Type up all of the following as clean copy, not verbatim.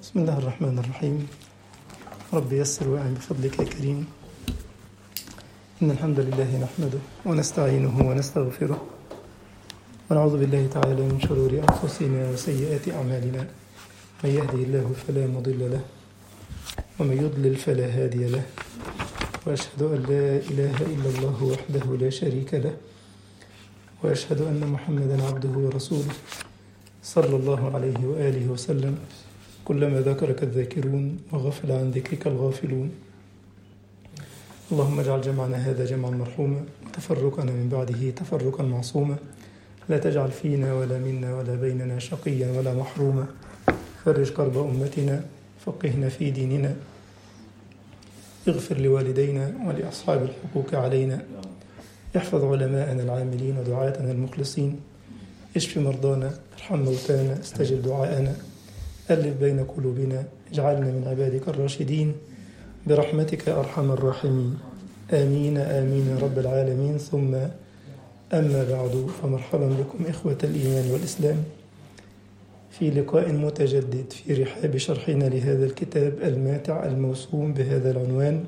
بسم الله الرحمن الرحيم. رب يسر وأعن بفضلك يا كريم. إن الحمد لله نحمده ونستعينه ونستغفره ونعوذ بالله تعالى من شرور أنفسنا وسيئات أعمالنا. من يهده الله فلا مضل له ومن يضلل فلا هادي له، وأشهد أن لا إله إلا الله وحده لا شريك له، وأشهد أن محمدا عبده ورسوله صلى الله عليه وآله وسلم. كلما ذكرك الذاكرون وغفل عن ذكرك الغافلون. اللهم اجعل جمعنا هذا جمعا مرحوما وتفرقنا من بعده تفرقا معصوما. لا تجعل فينا ولا منا ولا بيننا شقيا ولا محروما. فرج كرب أمتنا، فقهنا في ديننا، اغفر لوالدينا ولأصحاب الحقوق علينا، احفظ علماءنا العاملين ودعاتنا المخلصين، اشف مرضانا، ارحم موتانا، استجب دعاءنا، ألف بين قلوبنا، اجعلنا من عبادك الراشدين برحمتك يا أرحم الراحمين. آمين آمين يا رب العالمين. ثم أما بعد، فمرحبا بكم إخوة الإيمان والإسلام في لقاء متجدد في رحاب شرحنا لهذا الكتاب الماتع الموسوم بهذا العنوان: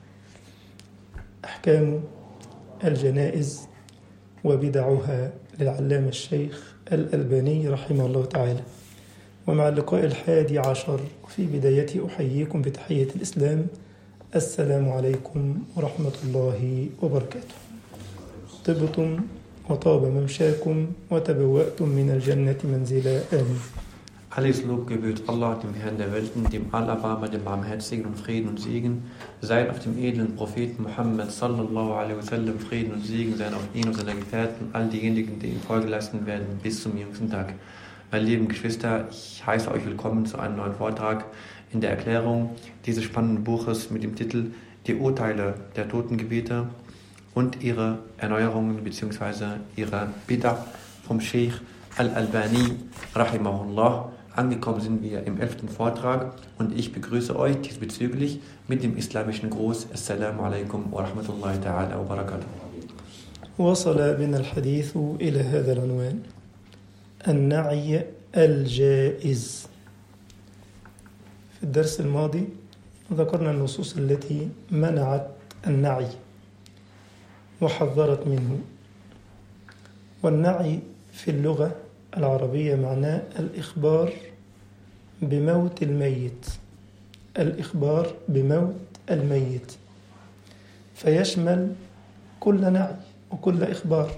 أحكام الجنائز وبدعها، للعلامة الشيخ الألباني رحمه الله تعالى. ومع اللقاء 11، وفي بدايته أحييكم بتحية الإسلام: السلام عليكم ورحمة الله وبركاته. طبتم وطاب ممشاكم وتبوأتم من الجنة منزلا. آمين. Alles Lob gebührt Allah, dem Herrn der Welten, dem Allerbarmer, dem Barmherzigen, und Frieden und Segen seien auf dem edlen Propheten Muhammad sallallahu alaihi wasallam. Frieden und Segen seien auf ihn und seine Gefährten, all diejenigen, die ihm Folge leisten werden bis zum jüngsten Tag. Meine lieben Geschwister, ich heiße euch willkommen zu einem neuen Vortrag in der Erklärung dieses spannenden Buches mit dem Titel Die Urteile der Totengebete und ihre Erneuerungen bzw. ihre Bid'ah vom Sheikh Al-Albani rahimahullah. Angekommen sind wir im 11. Vortrag und ich begrüße euch diesbezüglich mit dem islamischen Gruß: Assalamu alaikum wa rahmatullahi ta'ala wa barakatuh. وصل بنا الحديث إلى هذا العنوان: النعي الجائز. في الدرس الماضي ذكرنا النصوص التي منعت النعي وحذرت منه. والنعي في اللغة العربية معناه الإخبار بموت الميت، الإخبار بموت الميت، فيشمل كل نعي وكل إخبار.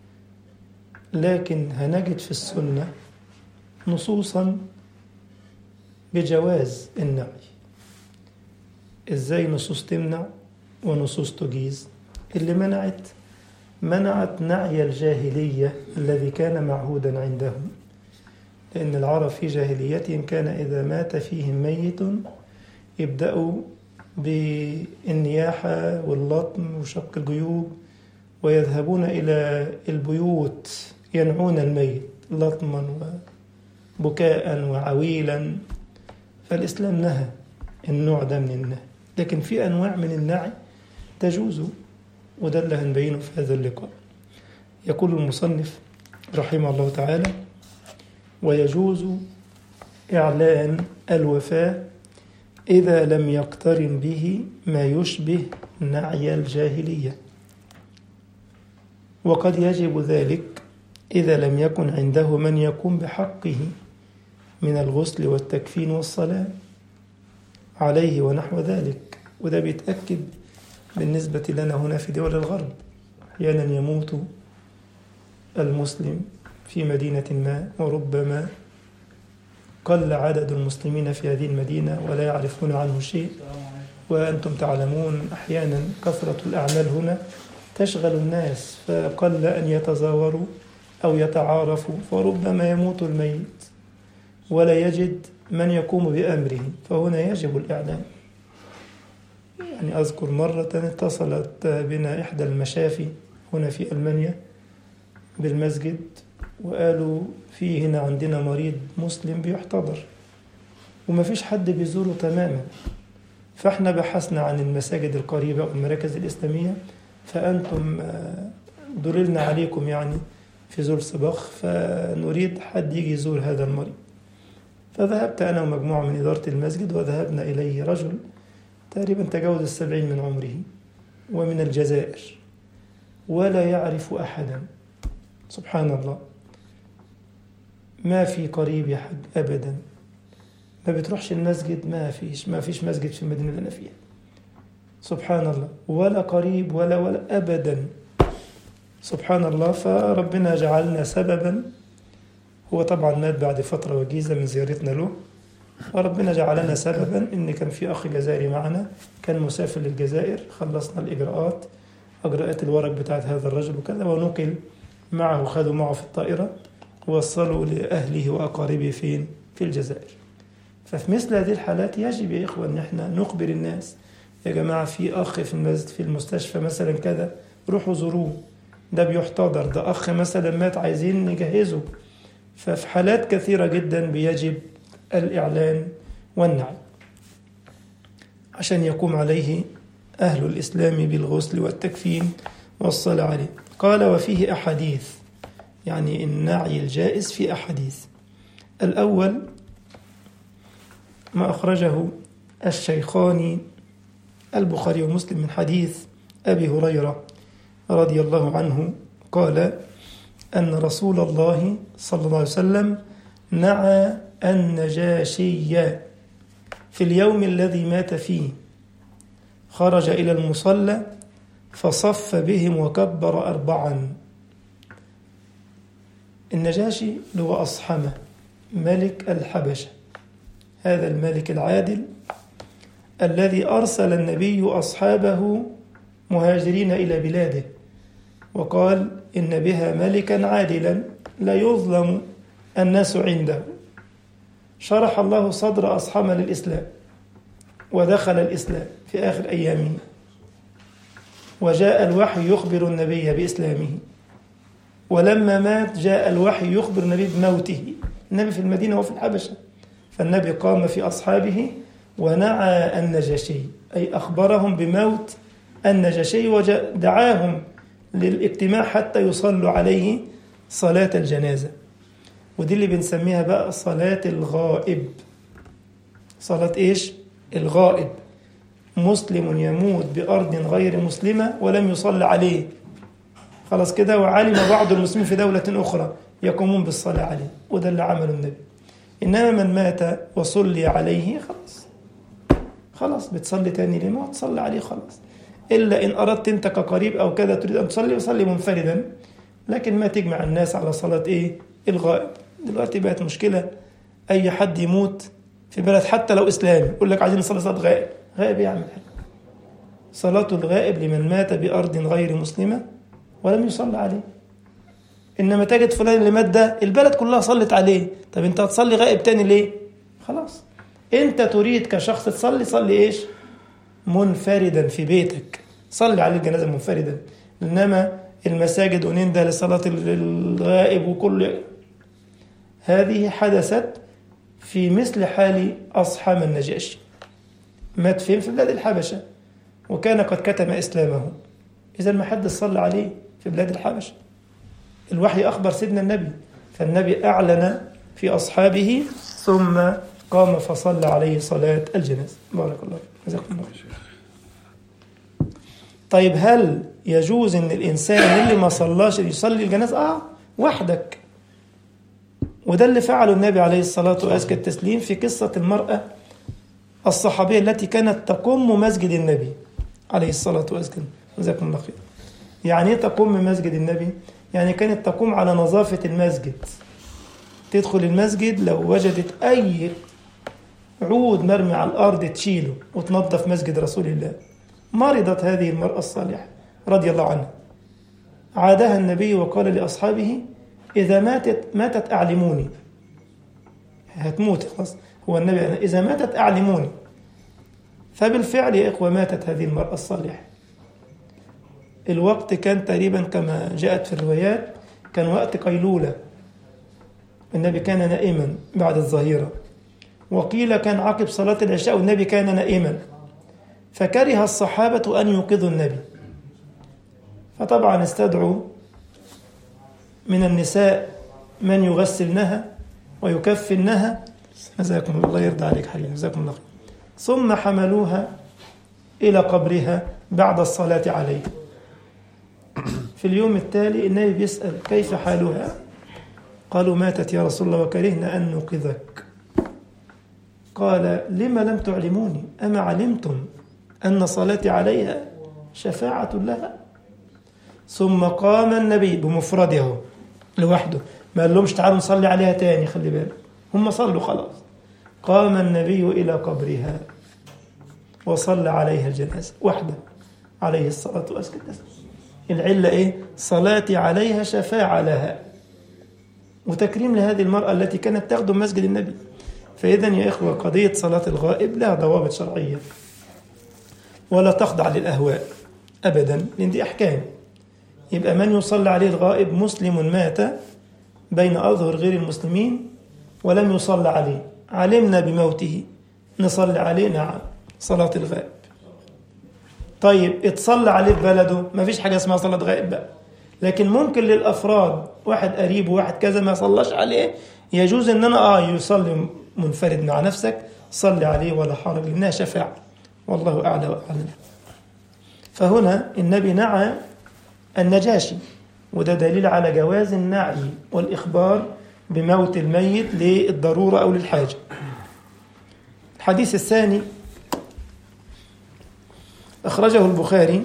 لكن هنجد في السنة نصوصا بجواز النعي. إزاي نصوص تمنع ونصوص تجيز؟ اللي منعت نعي الجاهلية الذي كان معهودا عندهم، لأن العرب في جاهليتهم كان إذا مات فيهم ميت يبدأوا بالنياحة واللطم وشق الجيوب، ويذهبون إلى البيوت ينعون الميت لطما وبكاء وعويلا. فالإسلام نهى النوع ده من النهي، لكن في أنواع من النعي تجوز، وده اللي هنبينه في هذا اللقاء. يقول المصنف رحمه الله تعالى: ويجوز إعلان الوفاة إذا لم يقترن به ما يشبه نعي الجاهلية، وقد يجب ذلك إذا لم يكن عنده من يقوم بحقه من الغسل والتكفين والصلاة عليه ونحو ذلك. وده بيتأكد بالنسبة لنا هنا في دول الغرب. أحيانا يموت المسلم في مدينة ما، وربما قل عدد المسلمين في هذه المدينة ولا يعرفون عنه شيء. وأنتم تعلمون أحيانا كثرة الأعمال هنا تشغل الناس، فقل أن يتزاوروا أو يتعارفوا، فربما يموت الميت ولا يجد من يقوم بأمره، فهنا يجب الإعلان. يعني أذكر مرة اتصلت بنا إحدى المشافي هنا في ألمانيا بالمسجد، وقالوا في هنا عندنا مريض مسلم بيحتضر وما فيش حد بيزوره تماما، فاحنا بحثنا عن المساجد القريبة والمراكز الإسلامية، فأنتم دللنا عليكم يعني في زول سباخ، فنريد حد يجي يزور هذا المريض. فذهبت أنا ومجموعة من إدارة المسجد وذهبنا إليه رجل تقريبا تجاوز 70 من عمره ومن الجزائر ولا يعرف أحدا. سبحان الله، ما في قريب يا حاج أبدا، ما بتروحش المسجد، ما فيش مسجد في المدينة اللي أنا فيها. سبحان الله، ولا قريب ولا أبدا. سبحان الله. فربنا جعلنا سببا، هو طبعا مات بعد فترة وجيزة من زيارتنا له، وربنا جعلنا سببا إن كان في أخ جزائري معنا كان مسافر للجزائر، خلصنا أجراءات الورق بتاعت هذا الرجل وكذا، ونقل معه، خذوا معه في الطائرة ووصلوا لأهله وأقاربه فين؟ في الجزائر. ففي مثل هذه الحالات يجب يا إخوة أن احنا نخبر الناس، يا جماعة في أخ في المستشفى مثلا كذا، روحوا زوروه، ده بيحتضر، ده أخ مثلا مات عايزين نجهزه. ففي حالات كثيرة جدا بيجب الإعلان والنعي عشان يقوم عليه أهل الإسلام بالغسل والتكفين والصلاة عليه. قال وفيه أحاديث، يعني النعي الجائز في أحاديث. الأول ما أخرجه الشيخان البخاري ومسلم من حديث أبي هريرة رضي الله عنه قال أن رسول الله صلى الله عليه وسلم نعى النجاشي في اليوم الذي مات فيه، خرج إلى المصلى فصف بهم وكبر 4. النجاشي هو أصحمة ملك الحبشة، هذا الملك العادل الذي أرسل النبي أصحابه مهاجرين إلى بلاده، وقال إن بها ملكا عادلا لا يظلم الناس عنده. شرح الله صدر أصحابه للإسلام ودخل الإسلام في آخر أيامه، وجاء الوحي يخبر النبي بإسلامه، ولما مات جاء الوحي يخبر النبي بموته. النبي في المدينة وفي الحبشة، فالنبي قام في أصحابه ونعى النجاشي، أي أخبرهم بموت النجاشي ودعاهم للاجتماع حتى يصلوا عليه صلاة الجنازة. ودي اللي بنسميها بقى صلاة الغائب. صلاة إيش؟ الغائب. مسلم يموت بأرض غير مسلمة ولم يصلى عليه، خلاص كده، وعلم بعض المسلمين في دولة أخرى يقومون بالصلاة عليه، وده اللي عمله النبي. إنما من مات وصلي عليه خلاص بتصلي تاني ليه؟ ما تصلي عليه خلاص، إلا إن أردت أنت كقريب أو كذا تريد أن تصلي وصلي منفردا، لكن ما تجمع الناس على صلاة إيه؟ الغائب. دلوقتي بقت مشكلة، أي حد يموت في بلد حتى لو إسلامي يقول لك عايزين نصلي صلاة غائب. غائب يعمل حاجة؟ صلاة الغائب لمن مات بأرض غير مسلمة ولم يصلى عليه. إنما تجد فلان اللي مات ده البلد كلها صلت عليه، طب أنت هتصلي غائب تاني ليه؟ خلاص أنت تريد كشخص تصلي، صلي إيش؟ منفردا في بيتك، صلي عليه الجنازة منفردا. إنما المساجد وننده لصلاة الغائب وكل هذه حدثت في مثل حال أصحاب النجاشي. مات فين؟ في بلاد الحبشة، وكان قد كتم إسلامه، إذا ما حد صلى عليه في بلاد الحبشة. الوحي أخبر سيدنا النبي، فالنبي أعلن في أصحابه ثم قام فصلى عليه صلاة الجنازة. بارك الله فيك، جزاكم الله خير. طيب هل يجوز ان الانسان اللي ما صلاش يصلي الجنازه وحدك؟ وده اللي فعله النبي عليه الصلاه وازكى التسليم في قصه المراه الصحابيه التي كانت تقوم مسجد النبي عليه الصلاه وازكى. جزاكم الله خير. يعني ايه تقوم مسجد النبي؟ يعني كانت تقوم على نظافه المسجد، تدخل المسجد لو وجدت اي عود مرمي على الارض تشيله وتنظف مسجد رسول الله. مرضت هذه المرأة الصالحة رضي الله عنها، عادها النبي وقال لأصحابه إذا ماتت أعلموني. هتموت خلاص، هو النبي أنا إذا ماتت أعلموني. فبالفعل يا إخوة ماتت هذه المرأة الصالحة. الوقت كان تقريبا كما جاءت في الروايات كان وقت قيلولة، النبي كان نائما بعد الظهيرة، وقيل كان عقب صلاة العشاء والنبي كان نائما، فكره الصحابة أن يوقظوا النبي، فطبعا استدعوا من النساء من يغسلنها ويكفنها جزاكم الله يرضى عليك حبيبي، جزاكم الله خير. ثم حملوها إلى قبرها بعد الصلاة عليه. في اليوم التالي النبي بيسأل كيف حالها؟ قالوا ماتت يا رسول الله وكرهنا أن نوقظك. قال لما لم تعلموني؟ أما علمتم أن صلاتي عليها شفاعة لها؟ ثم قام النبي بمفرده لوحده، ما قال لهمش تعالوا نصلي عليها تاني، خلي بالك هم صلوا خلاص. قام النبي إلى قبرها وصلى عليها الجنازة وحده عليه الصلاة والسلام. العلة إيه؟ صلاتي عليها شفاعة لها، وتكريم لهذه المرأة التي كانت تخدم مسجد النبي. فإذا يا إخوة قضية صلاة الغائب لها ضوابط شرعية ولا تخضع للأهواء أبدا، لأن دي أحكام. يبقى من يصلى عليه الغائب مسلم مات بين أظهر غير المسلمين ولم يصلى عليه، علمنا بموته نصلي عليه، نعم، صلاة الغائب. طيب اتصلى عليه في بلده، ما فيش حاجة اسمها صلاة غائب بقى. لكن ممكن للأفراد، واحد قريب وواحد كذا ما صلاش عليه، يجوز ان انا يصلي منفرد مع نفسك، صلي عليه ولا حرج، لانها شفاعة، والله اعلى واعلم. فهنا النبي نعى النجاشي، وده دليل على جواز النعي والإخبار بموت الميت للضرورة أو للحاجة. الحديث الثاني أخرجه البخاري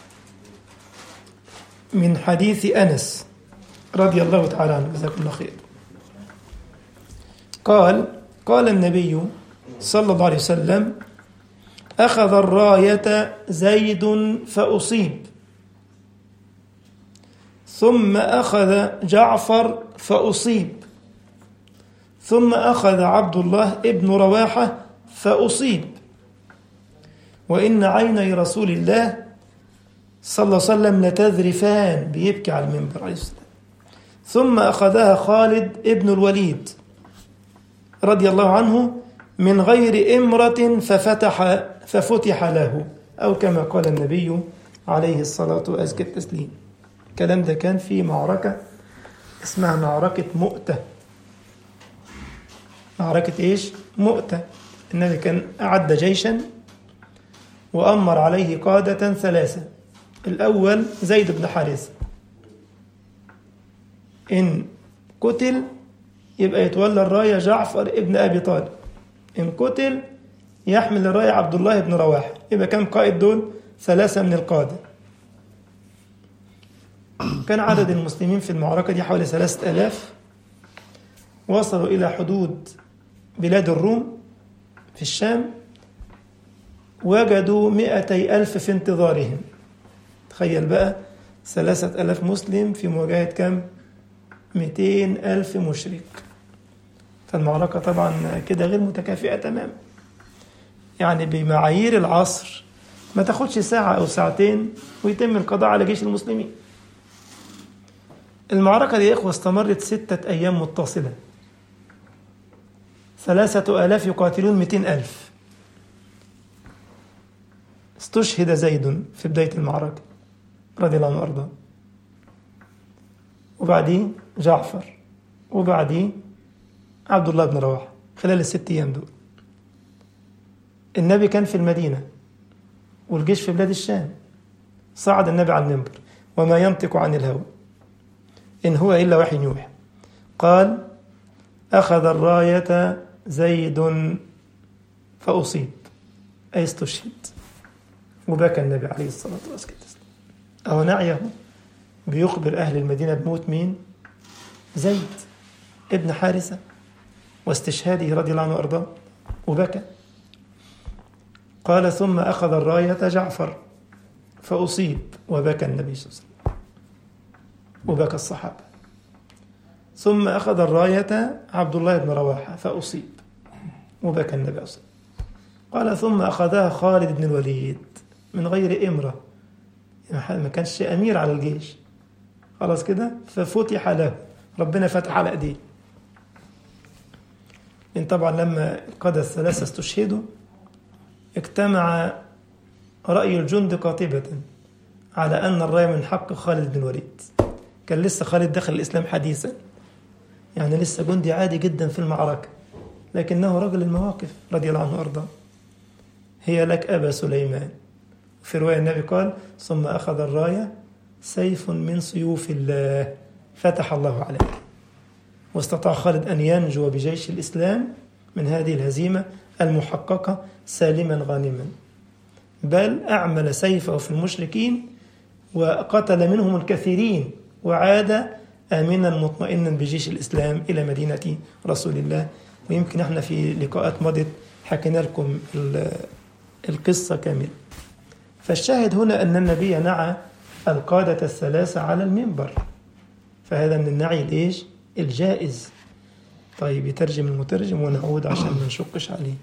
من حديث أنس رضي الله تعالى عنه، جزاكم الله خير. قال النبي صلى الله عليه وسلم: أخذ الراية زيد فأصيب، ثم أخذ جعفر فأصيب، ثم أخذ عبد الله ابن رواحة فأصيب، وإن عيني رسول الله صلى الله عليه وسلم لتذرفان، بيبكي على المنبر عليه السلام. ثم أخذها خالد ابن الوليد رضي الله عنه من غير إمرة ففتح له، أو كما قال النبي عليه الصلاة وأزكى التسليم. الكلام ده كان في معركة اسمها معركة مؤتة. معركة إيش؟ مؤتة. النبي كان أعد جيشا وأمر عليه قادة ثلاثة. الأول زيد بن حارثة، إن قتل يبقى يتولى الراية جعفر ابن أبي طالب، إن قتل يحمل الراية عبد الله بن رواحة. يبقى كم قائد دول؟ ثلاثة من القادة. كان عدد المسلمين في المعركة دي حوالي 3000. وصلوا إلى حدود بلاد الروم في الشام، وجدوا 200,000 في انتظارهم. تخيل بقى 3000 مسلم في مواجهة كم؟ 200,000 مشرك. فالمعركة طبعا كده غير متكافئة تماما، يعني بمعايير العصر ما تاخدش ساعة أو ساعتين ويتم القضاء على جيش المسلمين. المعركة دي يا إخوة استمرت 6 أيام متصلة، 3000 يقاتلون 200,000. استشهد زيد في بداية المعركة رضي الله عنه وأرضاه، وبعديه جعفر، وبعديه عبد الله بن رواحة. خلال ال6 أيام دول النبي كان في المدينة والجيش في بلاد الشام. صعد النبي على المنبر وما ينطق عن الهوى إن هو إلا وحي يوحى. قال: أخذ الراية زيد فأصيب، أي استشهد. وبكى النبي عليه الصلاة والسلام. أو نعيه بيخبر أهل المدينة بموت مين؟ زيد ابن حارثة واستشهاده رضي الله عنه وأرضاه، وبكى. قال: ثم أخذ الراية جعفر فأصيب، وبكى النبي صلى الله عليه وسلم وبكى الصحابة. ثم أخذ الراية عبد الله بن رواحة فأصيب، وبكى النبي صلى الله عليه وسلم. قال: ثم أخذها خالد بن الوليد من غير إمرة، ما كانش أمير على الجيش، خلاص كده، ففتح له، ربنا فتح على أيديه. لأن طبعا لما القادة الثلاثة استشهدوا اجتمع رأي الجند قاطبة على أن الراية من حق خالد بن الوليد. كان لسه خالد دخل الإسلام حديثا، يعني لسه جندي عادي جدا في المعركة، لكنه رجل المواقف رضي الله عنه وأرضاه. هي لك أبا سليمان. في رواية النبي قال ثم أخذ الراية سيف من سيوف الله فتح الله عليه. واستطاع خالد أن ينجو بجيش الإسلام من هذه الهزيمة المحققة سالما غانما، بل أعمل سيفه في المشركين وقتل منهم الكثيرين وعاد آمنا مطمئنا بجيش الإسلام إلى مدينة رسول الله. ويمكن احنا في لقاءات مضت حكينا لكم القصة كاملة. فالشاهد هنا أن النبي نعى القادة الثلاثة على المنبر، فهذا من النعي الإيش؟ الجائز. طيب يترجم المترجم ونعود عشان ما نشقش عليه.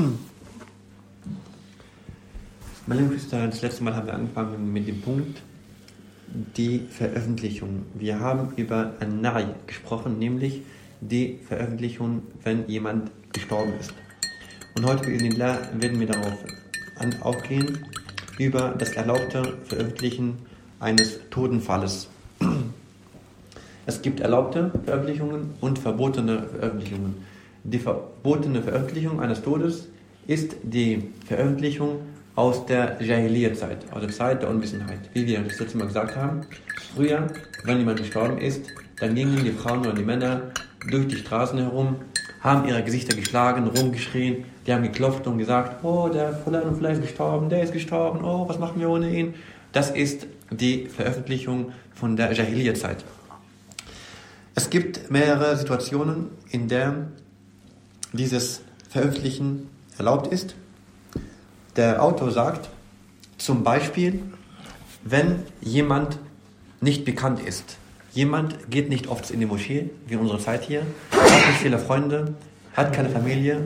Meine lieben Geschwister, das letzte Mal haben wir angefangen mit dem Punkt, die Veröffentlichung. Wir haben über An-Na'i gesprochen, nämlich die Veröffentlichung, wenn jemand gestorben ist. Und heute werden wir darauf aufgehen, über das erlaubte Veröffentlichen eines Totenfalles. Es gibt erlaubte Veröffentlichungen und verbotene Veröffentlichungen. Die verbotene Veröffentlichung eines Todes ist die Veröffentlichung aus der Jahiliyyah-Zeit, aus der Zeit der Unwissenheit. Wie wir das letzte Mal gesagt haben, früher, wenn jemand gestorben ist, dann gingen die Frauen oder die Männer durch die Straßen herum, haben ihre Gesichter geschlagen, rumgeschrien, die haben geklopft und gesagt, oh, der Fulan und Fulan ist gestorben, der ist gestorben, oh, was machen wir ohne ihn? Das ist die Veröffentlichung von der Jahiliyyah-Zeit. Es gibt mehrere Situationen, in der dieses Veröffentlichen erlaubt ist. Der Autor sagt, zum Beispiel, wenn jemand nicht bekannt ist. Jemand geht nicht oft in die Moschee, wie in unserer Zeit hier, hat nicht viele Freunde, hat keine Familie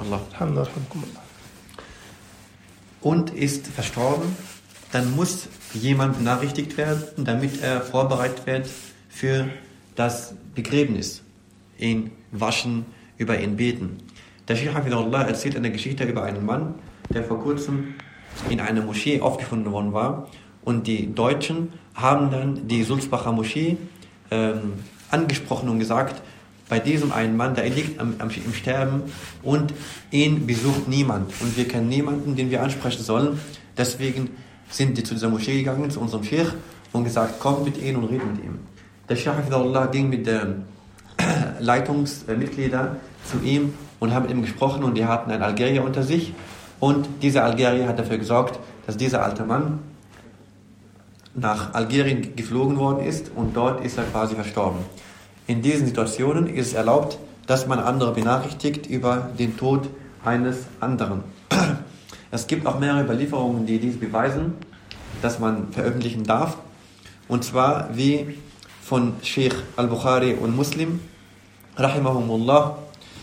und ist verstorben, dann muss jemand benachrichtigt werden, damit er vorbereitet wird für das Begräbnis, ihn waschen, über ihn beten. Der Sheikh Hafidhullah erzählt eine Geschichte über einen Mann, der vor kurzem in einer Moschee aufgefunden worden war, und die Deutschen haben dann die Sulzbacher Moschee angesprochen und gesagt, bei diesem einen Mann, der liegt im Sterben und ihn besucht niemand und wir kennen niemanden, den wir ansprechen sollen. Deswegen sind die zu dieser Moschee gegangen, zu unserem Sheikh, und gesagt, kommt mit ihm und redet mit ihm. Der Sheikh Hafidhullah ging mit den Leitungsmitgliedern zu ihm und haben mit ihm gesprochen, und die hatten einen Algerier unter sich, und dieser Algerier hat dafür gesorgt, dass dieser alte Mann nach Algerien geflogen worden ist, und dort ist er quasi verstorben. In diesen Situationen ist es erlaubt, dass man andere benachrichtigt über den Tod eines anderen. Es gibt auch mehrere Überlieferungen, die dies beweisen, dass man veröffentlichen darf. Und zwar wie von Sheikh al-Bukhari und Muslim, rahimahumullah,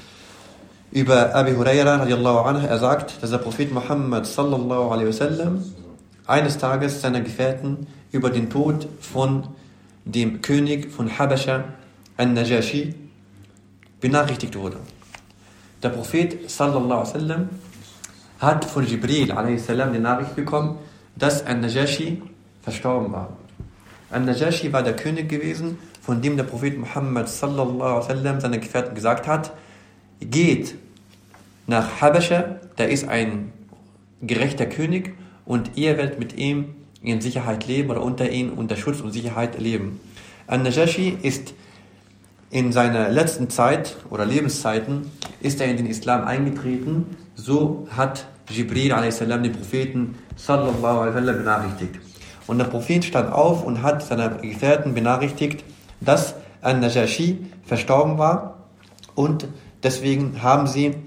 über Abi Huraira radiallahu anhu. Er sagt, dass der Prophet Muhammad sallallahu alaihi wasallam eines Tages seiner Gefährten über den Tod von dem König von Habascha, An-Najashi, benachrichtigt wurde. Der Prophet sallallahu alaihi wasallam hat von Jibril alaihi salam die Nachricht bekommen, dass An-Najashi verstorben war. An-Najashi war der König gewesen, von dem der Prophet Muhammad sallallahu alaihi wasallam seine Gefährten gesagt hat, geht nach Habascha, der ist ein gerechter König, und ihr werdet mit ihm in Sicherheit leben oder unter ihm unter Schutz und Sicherheit leben. An-Najashi ist in seiner letzten Zeit oder Lebenszeiten ist er in den Islam eingetreten, so hat Jibril a.s. den Propheten sallallahu alaihi wasallam benachrichtigt. Und der Prophet stand auf und hat seine Gefährten benachrichtigt, dass An-Najashi verstorben war, und deswegen haben sie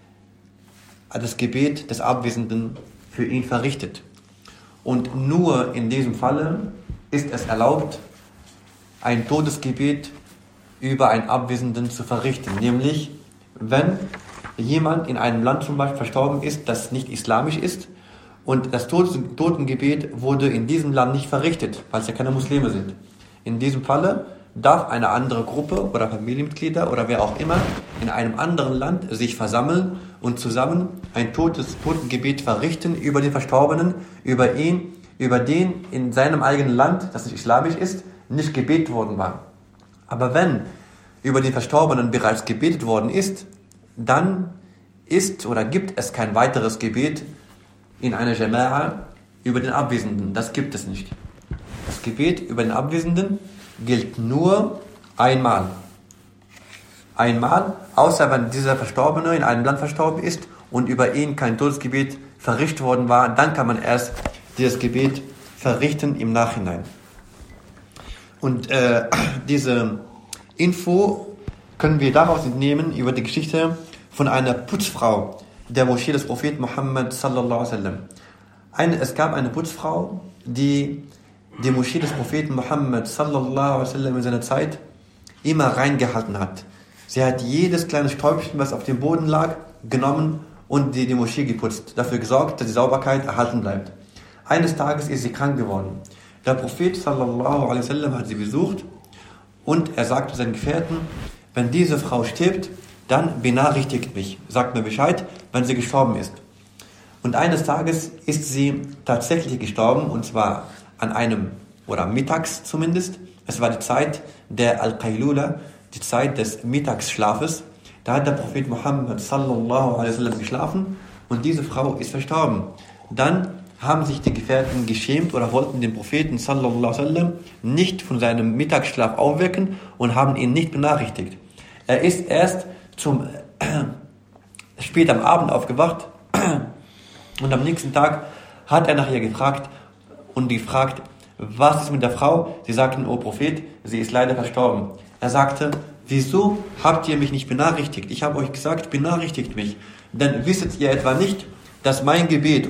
das Gebet des Abwesenden für ihn verrichtet. Und nur in diesem Falle ist es erlaubt, ein Todesgebet über einen Abwesenden zu verrichten. Nämlich, wenn jemand in einem Land zum Beispiel verstorben ist, das nicht islamisch ist, und das Totengebet wurde in diesem Land nicht verrichtet, weil es ja keine Muslime sind. In diesem Falle darf eine andere Gruppe oder Familienmitglieder oder wer auch immer in einem anderen Land sich versammeln und zusammen ein Totengebet verrichten über den Verstorbenen, über ihn, über den in seinem eigenen Land, das nicht islamisch ist, nicht gebetet worden war. Aber wenn über den Verstorbenen bereits gebetet worden ist, dann ist oder gibt es kein weiteres Gebet in einer Jama'a über den Abwesenden. Das gibt es nicht. Das Gebet über den Abwesenden gilt nur einmal. Einmal, außer wenn dieser Verstorbene in einem Land verstorben ist und über ihn kein Todesgebet verrichtet worden war, dann kann man erst dieses Gebet verrichten im Nachhinein. Und diese Info können wir daraus entnehmen über die Geschichte von einer Putzfrau der Moschee des Propheten Muhammad sallallahu alaihi wasallam. Es gab eine Putzfrau, die die Moschee des Propheten Muhammad sallallahu alaihi wasallam in seiner Zeit immer reingehalten hat. Sie hat jedes kleine Stäubchen, was auf dem Boden lag, genommen und die Moschee geputzt. Dafür gesorgt, dass die Sauberkeit erhalten bleibt. Eines Tages ist sie krank geworden. Der Prophet sallallahu alaihi wasallam hat sie besucht und er sagte seinen Gefährten, wenn diese Frau stirbt, dann benachrichtigt mich, sagt mir Bescheid, wenn sie gestorben ist. Und eines Tages ist sie tatsächlich gestorben, und zwar an einem, oder mittags zumindest. Es war die Zeit der Al-Qailula, die Zeit des Mittagsschlafes. Da hat der Prophet Muhammad sallallahu alaihi wasallam geschlafen und diese Frau ist verstorben. Dann haben sich die Gefährten geschämt oder wollten den Propheten sallallahu alaihi wasallam nicht von seinem Mittagsschlaf aufwecken und haben ihn nicht benachrichtigt. Er ist erst spät am Abend aufgewacht und am nächsten Tag hat er nach ihr gefragt und die fragt, was ist mit der Frau? Sie sagten, O Prophet, sie ist leider verstorben. Er sagte, wieso habt ihr mich nicht benachrichtigt? Ich habe euch gesagt, benachrichtigt mich. Denn wisset ihr etwa nicht, dass mein Gebet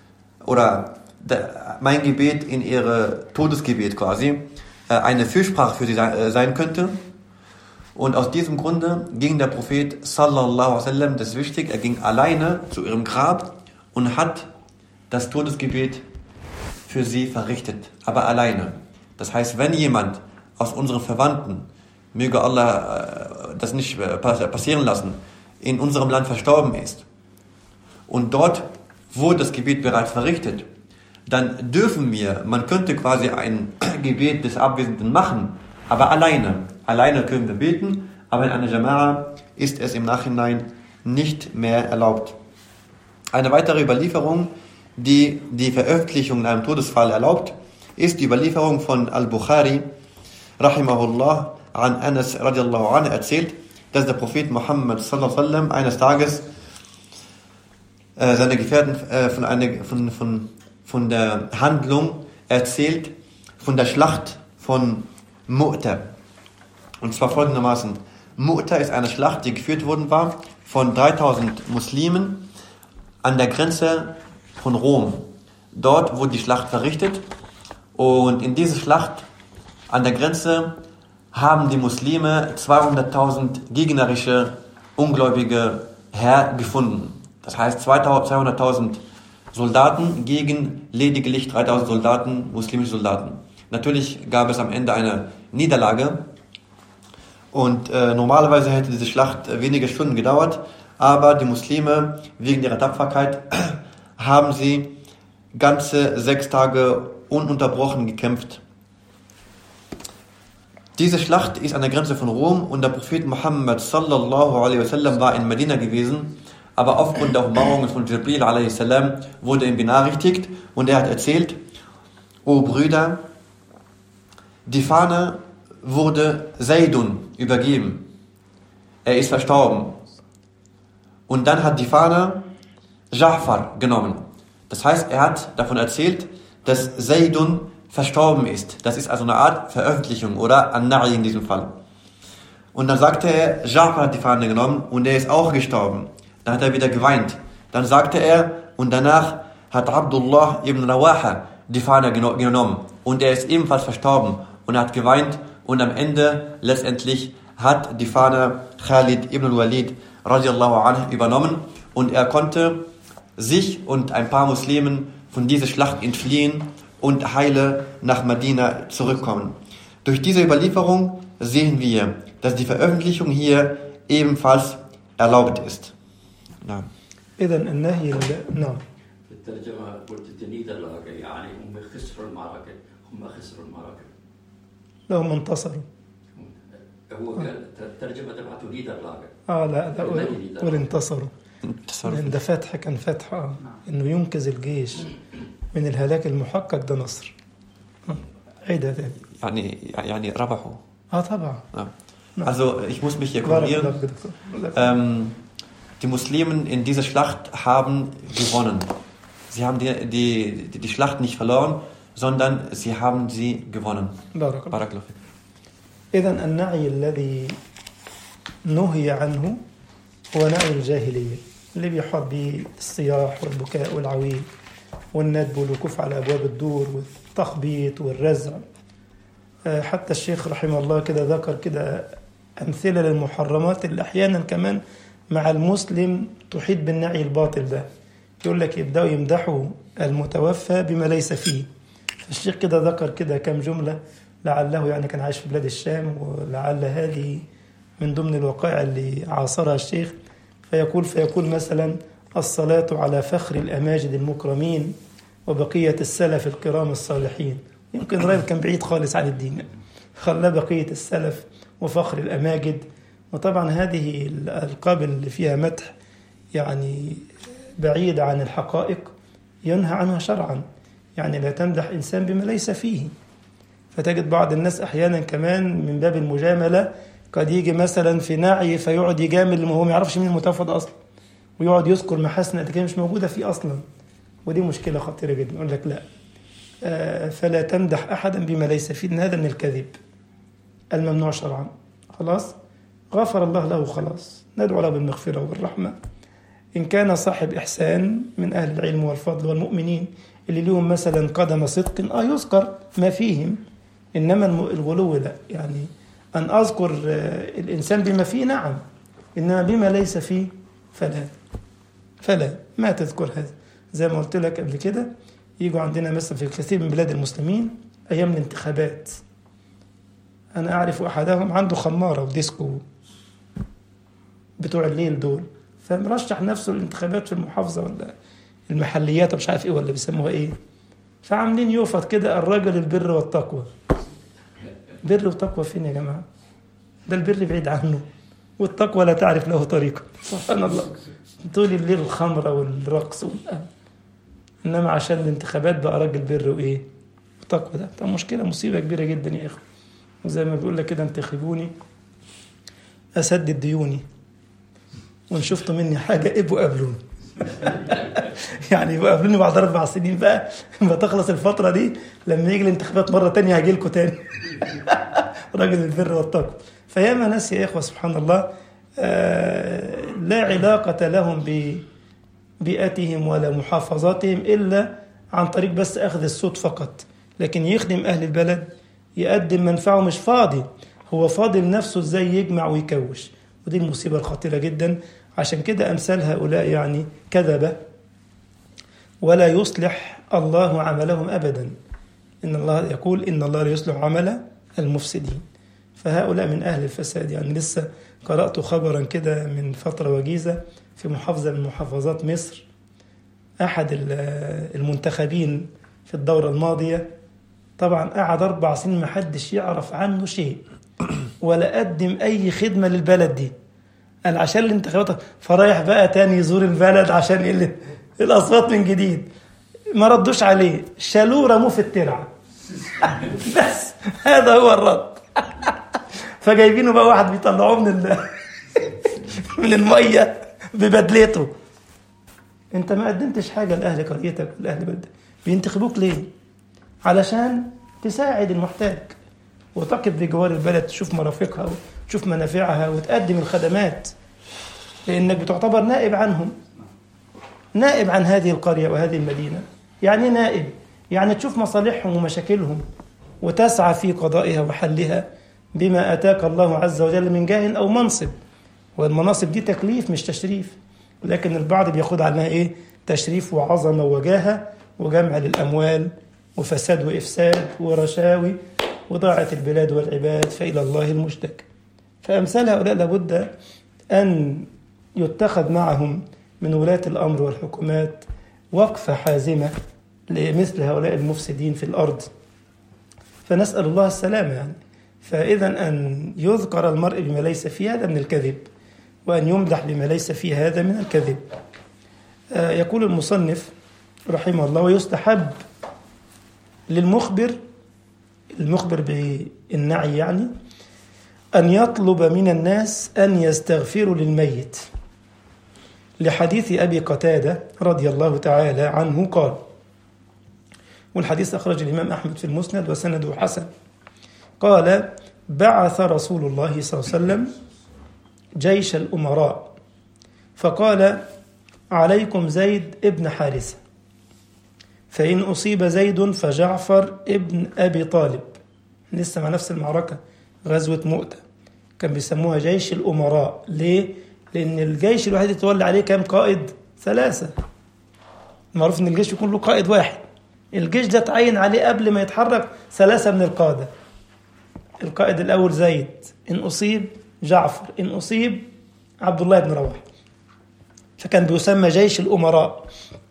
in ihre Todesgebet quasi eine Fürsprache für sie sein könnte? Und aus diesem Grunde ging der Prophet sallallahu alaihi wasallam, das ist wichtig, er ging alleine zu ihrem Grab und hat das Todesgebet für sie verrichtet, aber alleine. Das heißt, wenn jemand aus unseren Verwandten, möge Allah das nicht passieren lassen, in unserem Land verstorben ist und dort wurde das Gebet bereits verrichtet, dann dürfen wir, man könnte quasi ein Gebet des Abwesenden machen, aber alleine. Alleine können wir beten, aber in einer Jama'a ist es im Nachhinein nicht mehr erlaubt. Eine weitere Überlieferung, die die Veröffentlichung in einem Todesfall erlaubt, ist die Überlieferung von Al-Bukhari, rahimahullah, an Anas radiallahu anhu erzählt, dass der Prophet Muhammad sallallahu alaihi wasallam eines Tages seine Gefährten von der Handlung erzählt, von der Schlacht von Mu'ta. Und zwar folgendermaßen: Mu'ta ist eine Schlacht, die geführt worden war von 3000 Muslimen an der Grenze von Rom. Dort wurde die Schlacht verrichtet und in dieser Schlacht an der Grenze haben die Muslime 200.000 gegnerische, ungläubige Heer gefunden. Das heißt 200.000 Soldaten gegen lediglich 3.000 Soldaten, muslimische Soldaten. Natürlich gab es am Ende eine Niederlage und normalerweise hätte diese Schlacht wenige Stunden gedauert, aber die Muslime, wegen ihrer Tapferkeit, haben sie ganze 6 Tage ununterbrochen gekämpft. Diese Schlacht ist an der Grenze von Rom und der Prophet Muhammad sallallahu alaihi wasallam war in Medina gewesen, aber aufgrund der Umarmung von Jibril alaihi salam wurde ihm benachrichtigt und er hat erzählt: O Brüder, die Fahne wurde Zaydun übergeben. Er ist verstorben. Und dann hat die Fahne Ja'far genommen. Das heißt, er hat davon erzählt, dass Zaydun verstorben ist. Das ist also eine Art Veröffentlichung oder An-Na'i in diesem Fall. Und dann sagte er, Ja'far hat die Fahne genommen und er ist auch gestorben. Dann hat er wieder geweint. Dann sagte er, und danach hat Abdullah ibn Rawaha die Fahne genommen und er ist ebenfalls verstorben und er hat geweint und am Ende letztendlich hat die Fahne Khalid ibn al-Walid radiallahu anhu übernommen und er konnte sich und ein paar Muslimen von dieser Schlacht entfliehen und heile nach Medina zurückkommen. Durch diese Überlieferung sehen wir, dass die Veröffentlichung hier ebenfalls erlaubt ist. نعم. إذا النهي نعم. في الترجمة قلت Niederlage, يعني هم خسروا المعركة. لهم انتصروا. هو قال الترجمة تبعته نيدرلاغا. لا والانتصروا. لأن ده فتح، كان فتح إنه ينقذ الجيش من الهلاك المحقق، ده نصر. عيدها تاني. يعني ربحوا. طبعا. Also ich muss mich hier korrigieren. Die Muslimen in dieser Schlacht haben gewonnen. Sie haben die Schlacht nicht verloren, sondern sie haben sie gewonnen. بارك الله فيك. إذن النعي الذي نهي عنه هو نعي الجاهلية، اللي بيحط بالصياح والبكاء والعويل والندب والوقوف على أبواب الدور والتخبيط والرزع. حتى الشيخ رحمه الله كده ذكر كده أمثلة للمحرمات اللي أحيانا كمان مع المسلم تحيط بالنعي الباطل ده. يقول لك يبدأوا يمدحوا المتوفى بما ليس فيه. الشيخ كده ذكر كده كم جملة، لعله يعني كان عايش في بلاد الشام، ولعل هذه من ضمن الوقائع اللي عاصرها الشيخ. فيقول مثلا: الصلاة على فخر الأماجد المكرمين وبقية السلف الكرام الصالحين. يمكن الراجل كان بعيد خالص عن الدين، خلى بقية السلف وفخر الأماجد. وطبعا هذه الألقاب اللي فيها مدح يعني بعيدة عن الحقائق ينهى عنها شرعا. يعني لا تمدح إنسان بما ليس فيه. فتجد بعض الناس أحيانا كمان من باب المجاملة قد يجي مثلا في نعي فيقعد يجامل وهو ما يعرفش مين المتوفى ده أصلا، ويقعد يذكر محاسن اللي كانت مش موجودة فيه أصلا. ودي مشكلة خطيرة جدا. يقول لك لا، فلا تمدح أحدا بما ليس فيه، إن هذا من الكذب الممنوع شرعا. خلاص، غفر الله له، خلاص ندعو له بالمغفرة والرحمة. إن كان صاحب إحسان من أهل العلم والفضل والمؤمنين اللي لهم مثلا قدم صدق يذكر ما فيهم. إنما الغلو لا، يعني أن أذكر الإنسان بما فيه نعم، إنما بما ليس فيه فلا ما تذكر هذا. زي ما قلت لك قبل كده، يجوا عندنا مثلا في كثير من بلاد المسلمين أيام الانتخابات، أنا أعرف أحدهم عنده خمارة وديسكو بتوع الليل دول، فمرشح نفسه الانتخابات في المحافظة ولا المحليات ومش عارف إيه ولا بيسموها إيه. فعاملين يوفط كده: الرجل البر والتقوى. بر وتقوى فين يا جماعة؟ ده البر بعيد عنه، والتقوى لا تعرف له طريقة. سبحان الله، طول الليل الخمرة والرقص إنما عشان الانتخابات بقى راجل بر وإيه وتقوى. ده طب مشكلة، مصيبة كبيرة جدا يا إخوة. وزي ما بيقول لك كده: انتخبوني أسدد ديوني، وإن شفتوا مني حاجة ابقوا قابلوني. يعني يبقوا قابلوني بعد 4 سنين بقى لما تخلص الفترة دي، لما يجي الانتخابات مرة تانية هاجي لكم تاني. راجل البر والتقوى. فياما ناس يا إخوة سبحان الله لا علاقة لهم ببيئتهم ولا محافظاتهم إلا عن طريق بس أخذ الصوت فقط، لكن يخدم أهل البلد، يقدم منفعه، مش فاضي، هو فاضل نفسه إزاي يجمع ويكوش. ودي المصيبة الخطيرة جدا. عشان كده أمثال هؤلاء يعني كذبة، ولا يصلح الله عملهم أبدا. إن الله يقول: إن الله لا يصلح عمل المفسدين. فهؤلاء من أهل الفساد. يعني لسه قرأت خبرا كده من فترة وجيزة في محافظة من محافظات مصر، أحد المنتخبين في الدورة الماضية طبعا قعد 4 سنين ما حدش يعرف عنه شيء ولا قدم أي خدمة للبلد دي. قال عشان الانتخابات، فرايح بقى تاني يزور البلد عشان الأصوات من جديد. ما ردوش عليه، شالوه رموه في الترعة. بس هذا هو الرد. فجايبينه بقى واحد بيطلعوه من المية ببدلته. انت ما قدمتش حاجة لأهل قريتك والأهل بلدك، بينتخبوك ليه؟ علشان تساعد المحتاج وتقف بجوار البلد، تشوف مرافقها وتشوف منافعها وتقدم الخدمات، لأنك بتعتبر نائب عنهم، نائب عن هذه القرية وهذه المدينة. يعني نائب، يعني تشوف مصالحهم ومشاكلهم وتسعى في قضائها وحلها بما أتاك الله عز وجل من جاه أو منصب. والمناصب دي تكليف مش تشريف، لكن البعض بياخد عنها إيه؟ تشريف وعظمة وجاهة وجمع للأموال وفساد وإفساد ورشاوي وضاعة البلاد والعباد، فإلى الله المشتكى. فأمثال هؤلاء لابد أن يتخذ معهم من ولاة الأمر والحكومات وقفة حازمة لمثل هؤلاء المفسدين في الأرض. فنسأل الله السلامة. يعني فإذا أن يذكر المرء بما ليس فيه هذا من الكذب، وأن يمدح بما ليس فيه هذا من الكذب. يقول المصنف رحمه الله: ويستحب للمخبر، المخبر بالنعي يعني، أن يطلب من الناس أن يستغفروا للميت، لحديث أبي قتادة رضي الله تعالى عنه قال، والحديث أخرج الإمام أحمد في المسند وسنده حسن، قال: بعث رسول الله صلى الله عليه وسلم جيش الأمراء فقال: عليكم زيد ابن حارثة، فإن أصيب زيد فجعفر ابن أبي طالب. لسه مع نفس المعركة، غزوة مؤتة، كان بيسموها جيش الأمراء. ليه؟ لأن الجيش الواحد يتولى عليه كام قائد؟ 3. معروف أن الجيش يكون له قائد واحد. الجيش ده تعين عليه قبل ما يتحرك 3 من القادة. القائد الأول زيد، إن أصيب جعفر، إن أصيب عبد الله بن رواحة، فكان بيسمى جيش الأمراء.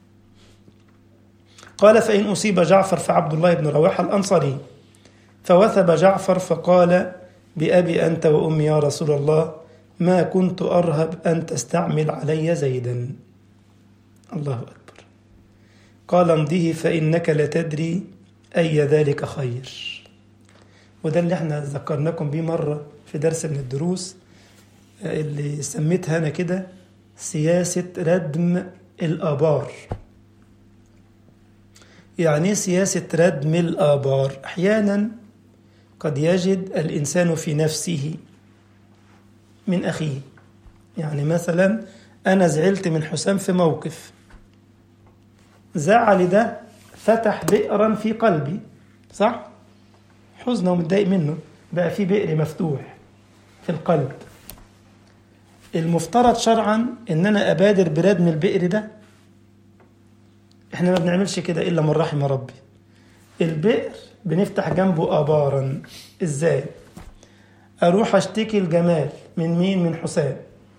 قال: فإن أصيب جعفر فعبد الله بن رواحة الأنصاري، فوثب جعفر فقال: بأبي أنت وأمي يا رسول الله، ما كنت أرهب أن تستعمل علي زيدا. الله أكبر. قال: امضه فإنك لتدري أي ذلك خير. وده اللي احنا ذكرناكم بيه مرة في درس من الدروس، اللي سميتها أنا كده سياسة ردم الآبار. يعني سياسة ردم الآبار؟ أحيانا قد يجد الإنسان في نفسه من أخيه، يعني مثلا أنا زعلت من حسام في موقف، زعل ده فتح بئرا في قلبي، صح؟ حزنه ومتضايق منه، بقى في بئر مفتوح في القلب. المفترض شرعا إن أنا أبادر بردم البئر ده. إحنا ما بنعملش كده إلا من رحم ربي. البئر بنفتح جنبه آبارا. إزاي؟ أروح أشتكي الجمال من مين؟ من حسام،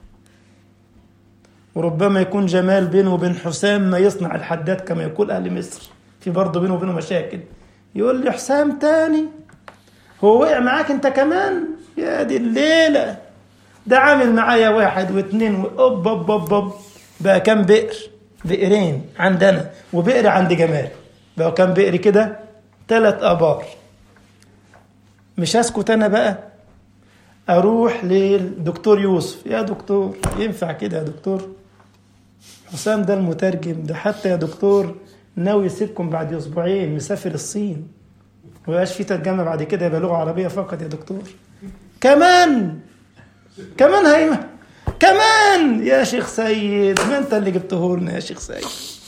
وربما يكون جمال بينه وبين حسام ما يصنع الحداد كما يقول أهل مصر، في برضه بينه وبينه مشاكل. يقول لي حسام تاني هو وقع معاك انت كمان؟ يا دي الليلة، ده عامل معايا 1 و2 وأوب أوب أوب أوب. بقى كام بئر؟ بئرين عندنا وبئر عند جمال، بقى كام بئر كده؟ 3 آبار. مش هسكت أنا بقى، أروح للدكتور يوسف: يا دكتور ينفع كده يا دكتور؟ حسام ده المترجم ده، حتى يا دكتور ناوي يسيبكم بعد 2 أسبوع، مسافر الصين، ويبقاش في ترجمة بعد كده، يبقى لغة عربية فقط يا دكتور. كمان هي كمان يا شيخ سيد، ما انت اللي جبته لنا يا شيخ سيد.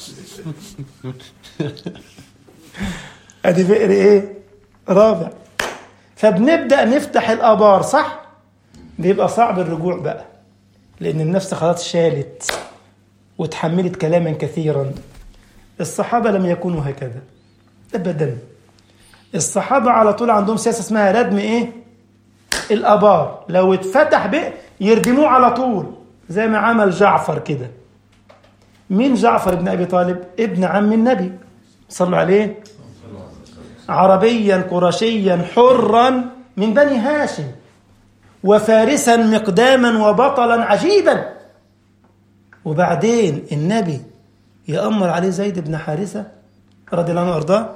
ادي بئر ايه؟ رابع. فبنبدأ نفتح الآبار، صح؟ بيبقى صعب الرجوع بقى، لأن النفس خلاص شالت وتحملت كلاما كثيرا. الصحابة لم يكونوا هكذا أبدا. الصحابة على طول عندهم سياسة اسمها ردم ايه؟ الآبار. لو اتفتح بئر يردموه على طول، زي ما عمل جعفر كده. مين جعفر ابن أبي طالب؟ ابن عم النبي صلوا عليه، عربيا قرشيا حرا من بني هاشم، وفارسا مقداما وبطلا عجيبا. وبعدين النبي يأمر عليه زيد بن حارثة رضي الله عنه وارضاه،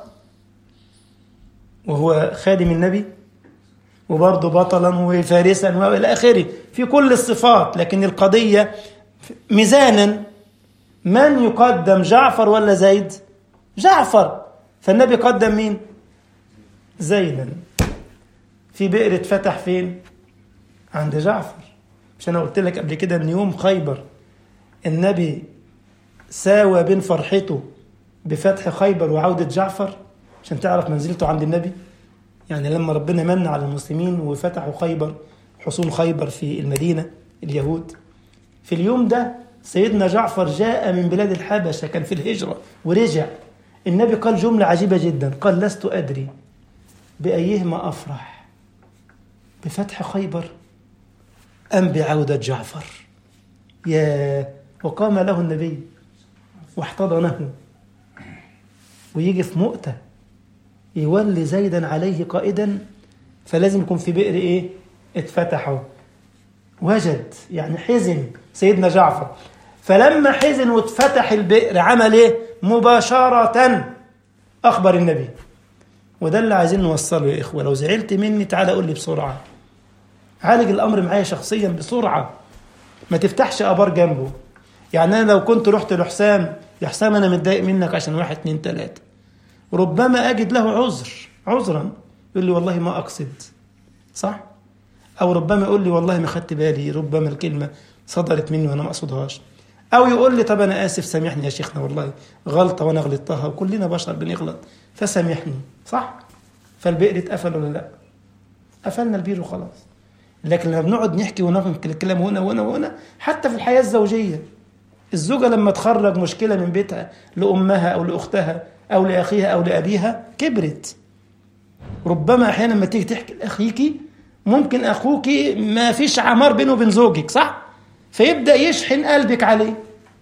وهو خادم النبي، وبرضه بطلا وفارسا والى اخره في كل الصفات. لكن القضية ميزانا، من يقدم، جعفر ولا زيد؟ جعفر. فالنبي قدم مين؟ زيدا. في بئر اتفتح فين؟ عند جعفر. مش انا قلت لك قبل كده ان يوم خيبر النبي ساوى بين فرحته بفتح خيبر وعودة جعفر، عشان تعرف منزلته عند النبي. يعني لما ربنا من على المسلمين وفتحوا خيبر، حصون خيبر في المدينة اليهود، في اليوم ده سيدنا جعفر جاء من بلاد الحبشة، كان في الهجرة ورجع. النبي قال جملة عجيبة جدا، قال: لست أدري بأيهما أفرح، بفتح خيبر أم بعودة جعفر. وقام له النبي واحتضنه، ويجي في مؤتة يولي زيدا عليه قائدا، فلازم يكون في بئر ايه؟ اتفتحوا. وجد يعني حزن سيدنا جعفر، فلما حزن واتفتح البئر عمل ايه؟ مباشرة اخبر النبي. وده اللي عايزين نوصله يا اخوة. لو زعلت مني تعالى قول لي بسرعة، عالج الامر معايا شخصيا بسرعة، ما تفتحش ابار جنبه. يعني انا لو كنت رحت لحسام، يا حسام انا متضايق منك عشان 1 2 3، ربما اجد له عذرا، يقول لي والله ما اقصد، صح؟ او ربما يقول لي والله ما خدت بالي، ربما الكلمة صدرت مني وانا ما اقصدهاش، او يقول لي طب انا اسف سامحني يا شيخنا والله غلطة وانا غلطتها، وكلنا بشر بنغلط فسامحني، صح؟ فالبئر اتقفل ولا لا؟ قفلنا البير وخلاص. لكن لما بنقعد نحكي وننقل الكلام هنا وهنا وهنا، حتى في الحياة الزوجية، الزوجة لما تخرج مشكلة من بيتها لأمها أو لأختها أو لأخيها أو لأبيها كبرت. ربما أحيانا لما تيجي تحكي لأخيك، ممكن أخوك ما فيش عمار بينه وبين زوجك، صح؟ فيبدأ يشحن قلبك عليه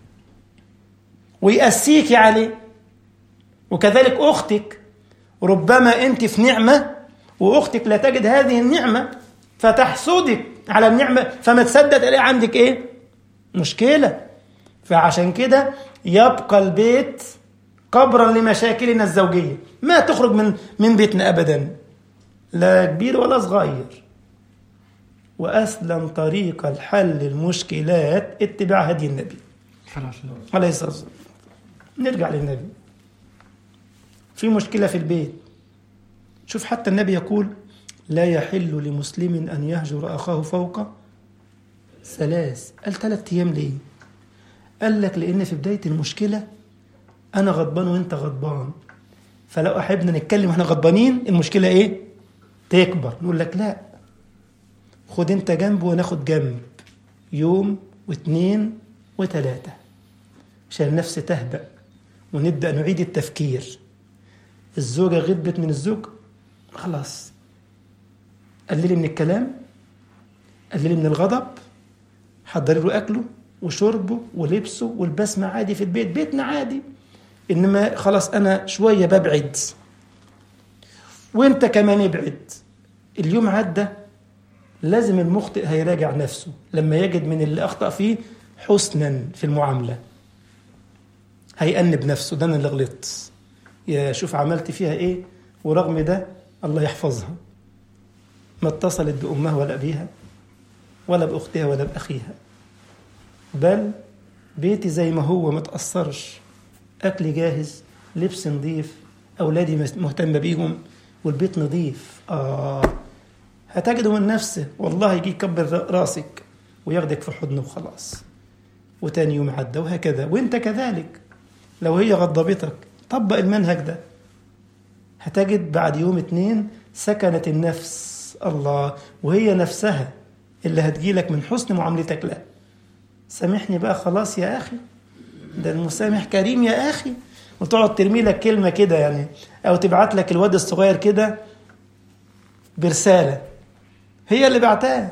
ويأسيك عليه. وكذلك أختك، ربما أنت في نعمة وأختك لا تجد هذه النعمة فتحسدك على النعمة، فما تصدق تلاقي عندك إيه؟ مشكلة. فعشان كده يبقى البيت قبرا لمشاكلنا الزوجية، ما تخرج من بيتنا أبدا، لا كبير ولا صغير. وأسلم طريق الحل المشكلات اتباع هدي النبي عليه الصلاة والسلام. نرجع للنبي في مشكلة في البيت، شوف حتى النبي يقول لا يحل لمسلم أن يهجر أخاه فوق 3. قال 3 أيام ليه؟ قال لك لأن في بداية المشكلة أنا غضبان وإنت غضبان، فلو أحبنا نتكلم وإحنا غضبانين المشكلة إيه؟ تكبر. نقول لك لا، خد أنت جنب وناخد جنب، يوم و2 و3 عشان النفس تهدأ ونبدأ نعيد التفكير. الزوجة غضبت من الزوج، خلاص قللي من الكلام، قللي من الغضب، حضري له أكله وشربه ولبسه والبسمة عادي في البيت، بيتنا عادي. إنما خلاص أنا شوية ببعد وإنت كمان ابعد. اليوم عدى، لازم المخطئ هيراجع نفسه لما يجد من اللي أخطأ فيه حسنا في المعاملة، هيأنب نفسه، ده أنا اللي غلطت، يا شوف عملت فيها إيه، ورغم ده الله يحفظها ما اتصلت بأمها ولا أبيها ولا بأختها ولا بأخيها، بل بيتي زي ما هو متأثرش، أكل جاهز، لبس نظيف، أولادي مهتمة بيهم، والبيت نظيف. هتجده من نفسه والله يجي يكبر راسك وياخدك في حضنه وخلاص، وتاني يوم عدى، وهكذا. وانت كذلك لو هي غضبتك طبق المنهج ده، هتجد بعد يوم 2 سكنت النفس، الله، وهي نفسها اللي هتجيلك من حسن معاملتك له. سامحني بقى خلاص يا أخي، ده المسامح كريم يا أخي. وتقعد ترمي لك كلمة كده يعني، أو تبعت لك الواد الصغير كده برسالة هي اللي بعتها،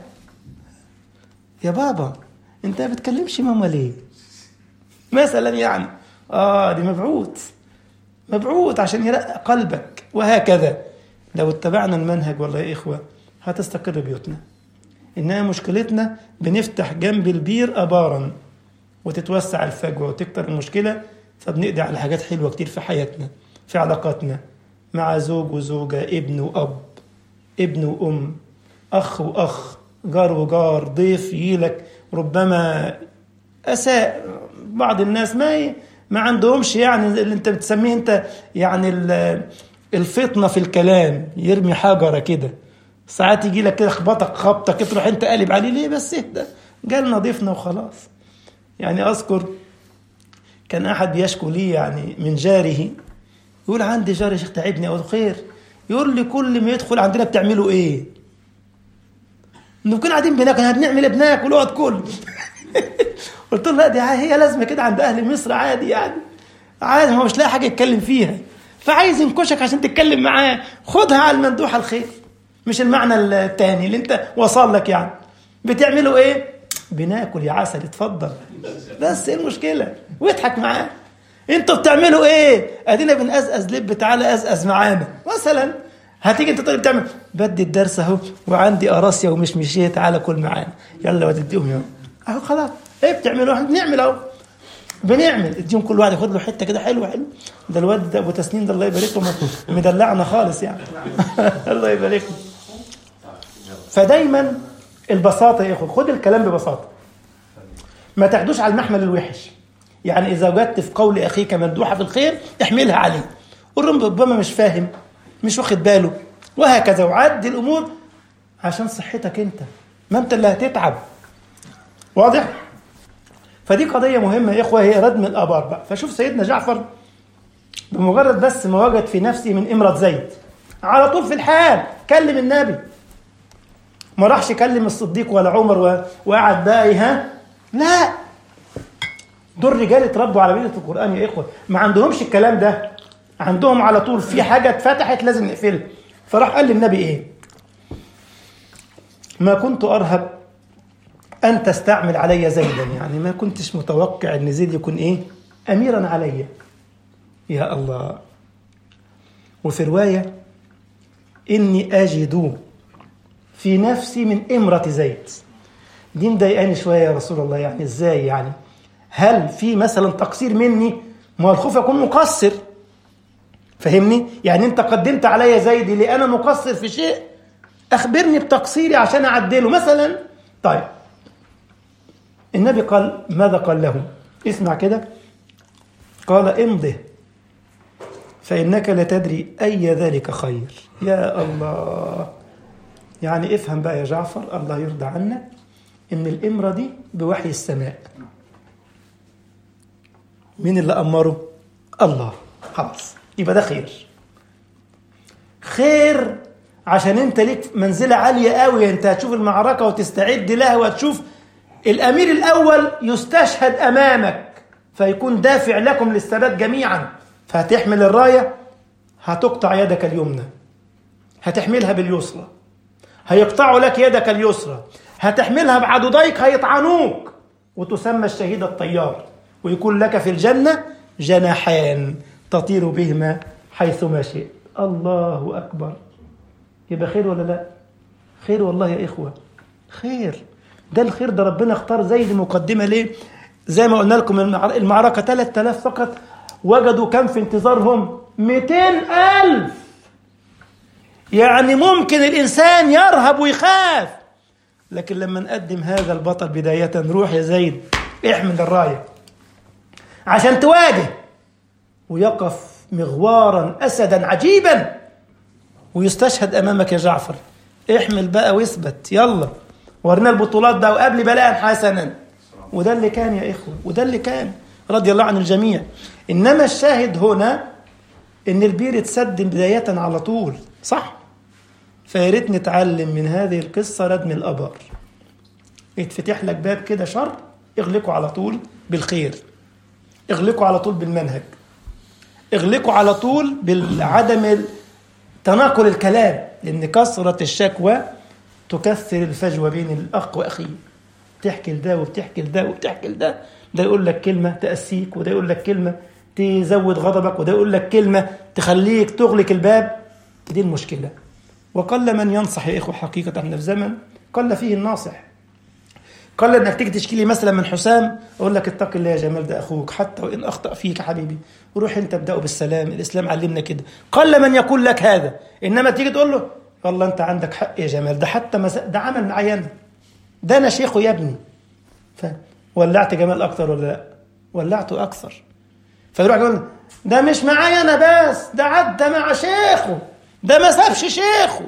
يا بابا انت بتكلمش ماما ليه مثلا، يعني دي مبعوث عشان يرقق قلبك. وهكذا لو اتبعنا المنهج والله يا إخوة هتستقر بيوتنا. إنها مشكلتنا بنفتح جنب البير أبارا وتتوسع الفجوة وتكتر المشكلة، فبنقضي على حاجات حلوة كتير في حياتنا، في علاقاتنا مع زوج وزوجة، ابن وأب، ابن وأم، أخ وأخ، جار وجار، ضيف يجيلك ربما أساء. بعض الناس ما عندهمش يعني اللي انت بتسميه انت يعني الفطنة في الكلام، يرمي حجرة كده، ساعات يجي لك كده خبطك خبطة كده تروح انت قالب عليه، ليه بس اهدى، جالنا ضيفنا وخلاص. يعني أذكر كان أحد بيشكو لي يعني من جاره، يقول عندي جار يا شيخ تعبني، أو خير، يقول لي كل ما يدخل عندنا بتعملوا إيه؟ نكون قاعدين بناكل، هنعمل بناكل وقت كل قلت له لا، دي هي لازمة كده عند أهل مصر، عادي يعني، عادي، ما مش لاقي حاجة يتكلم فيها، فعايز ينكشك عشان تتكلم معاه، خدها على المندوحة الخير، مش المعنى التاني اللي انت وصل لك. يعني بتعملوا ايه؟ بناكل يا عسل، اتفضل، بس ايه المشكلة؟ واضحك معاه. انتوا بتعملوا ايه؟ ادينا بنقزقز لب، تعالى ازقز معانا مثلا. هتيجي انت طيب تعمل بدي الدرس اهو وعندي قراصية ومش مشيت، تعالى كل معانا يلا وتديهم يوم اهو خلاص. ايه بتعملوا؟ احنا بنعمل اهو، بنعمل اديهم كل واحد ياخد له حته كده حلوه حلو. ده الواد ده ابو تسنيم ده الله يبارك له مدلعنا خالص يعني. الله يبارك له. فدايما البساطه يا اخو، خد الكلام ببساطه، ما تاخدوش على المحمل الوحش. يعني اذا وجدت في قول اخيك مندوحه في الخير احملها عليه، قول ربما مش فاهم مش واخد باله وهكذا، وعدي الامور عشان صحتك انت، ما انت اللي هتتعب. واضح؟ فدي قضية مهمة يا إخوة، هي ردم الآبار بقى. فشوف سيدنا جعفر بمجرد بس ما وجد في نفسه من إمرة زيد على طول في الحال كلم النبي، ما راحش كلم الصديق ولا عمر وقعد بقى ها، لا، دول رجال اتربوا على بيئة القرآن يا إخوة، ما عندهمش الكلام ده، عندهم على طول في حاجة اتفتحت لازم نقفلها. فراح قال للنبي إيه؟ ما كنت أرهب أن تستعمل علي زيدا، يعني ما كنتش متوقع أن زيد يكون إيه؟ أميرا علي. يا الله. وفي رواية إني أجد في نفسي من إمرة زيد. دي مضايقاني شوية يا رسول الله، يعني إزاي يعني؟ هل في مثلا تقصير مني؟ ما الخوف يكون مقصر، فهمني؟ يعني أنت قدمت علي زيد لي أنا مقصر في شيء، أخبرني بتقصيري عشان أعدله مثلا. طيب النبي قال ماذا قال له؟ اسمع كده، قال امضه فإنك لا تدري أي ذلك خير. يا الله. يعني افهم بقى يا جعفر الله يرضى عنك إن الإمرة دي بوحي السماء. مين اللي أمره؟ الله. خلاص يبقى ده خير، خير عشان انت ليك منزلة عالية قوي، انت هتشوف المعركة وتستعد لها وهتشوف الأمير الأول يستشهد أمامك فيكون دافع لكم للثبات جميعا، فهتحمل الراية هتقطع يدك اليمنى، هتحملها باليسرى هيقطعوا لك يدك اليسرى، هتحملها بعضديك هيطعنوك، وتسمى الشهيد الطيار، ويكون لك في الجنة جناحان تطير بهما حيثما شئت. الله أكبر. يبقى خير ولا لا؟ خير والله يا إخوة، خير. ده الخير ده ربنا اختار زيد مقدمة ليه؟ زي ما قلنا لكم المعركة 3000 فقط، وجدوا كم في انتظارهم؟ 200,000. يعني ممكن الإنسان يرهب ويخاف، لكن لما نقدم هذا البطل بداية، روح يا زيد احمل الراية عشان تواجه، ويقف مغوارا أسدا عجيبا ويستشهد أمامك يا جعفر. احمل بقى واثبت، يلا ورنا البطولات بقى وقبل بلاء حسنا. وده اللي كان يا إخوة، وده اللي كان رضي الله عن الجميع. إنما الشاهد هنا إن البير اتسد بداية على طول، صح؟ فياريت نتعلم من هذه القصة ردم الأبار. يتفتح لك باب كده شر، اغلقوا على طول بالخير، اغلقوا على طول بالمنهج، اغلقوا على طول بالعدم تناقل الكلام، لأن كثرة الشكوى تكثر الفجوة بين الأخ وأخيه. تحكي لده وبتحكي لده وبتحكي لده، ده يقول لك كلمة تأسيك، وده يقول لك كلمة تزود غضبك، وده يقول لك كلمة تخليك تغلق الباب. دي المشكلة. وقل من ينصح يا إخوة حقيقة. احنا في زمن قل فيه الناصح. قل انك تيجي تشكي لي مثلا من حسام اقول لك اتق الله يا جمال، ده اخوك حتى وان اخطا فيك يا حبيبي، وروح انت ابدأه بالسلام، الاسلام علمنا كده. قل من يقول لك هذا. انما تيجي تقول له والله انت عندك حق يا جمال، ده حتى ده عمل معايا انا، ده انا شيخه يا ابني. ولعت جمال اكتر ولا لا؟ ولعته اكثر. فيروح يقول ده مش معايا انا بس، ده عدى مع شيخه، ده ما سابش شيخه.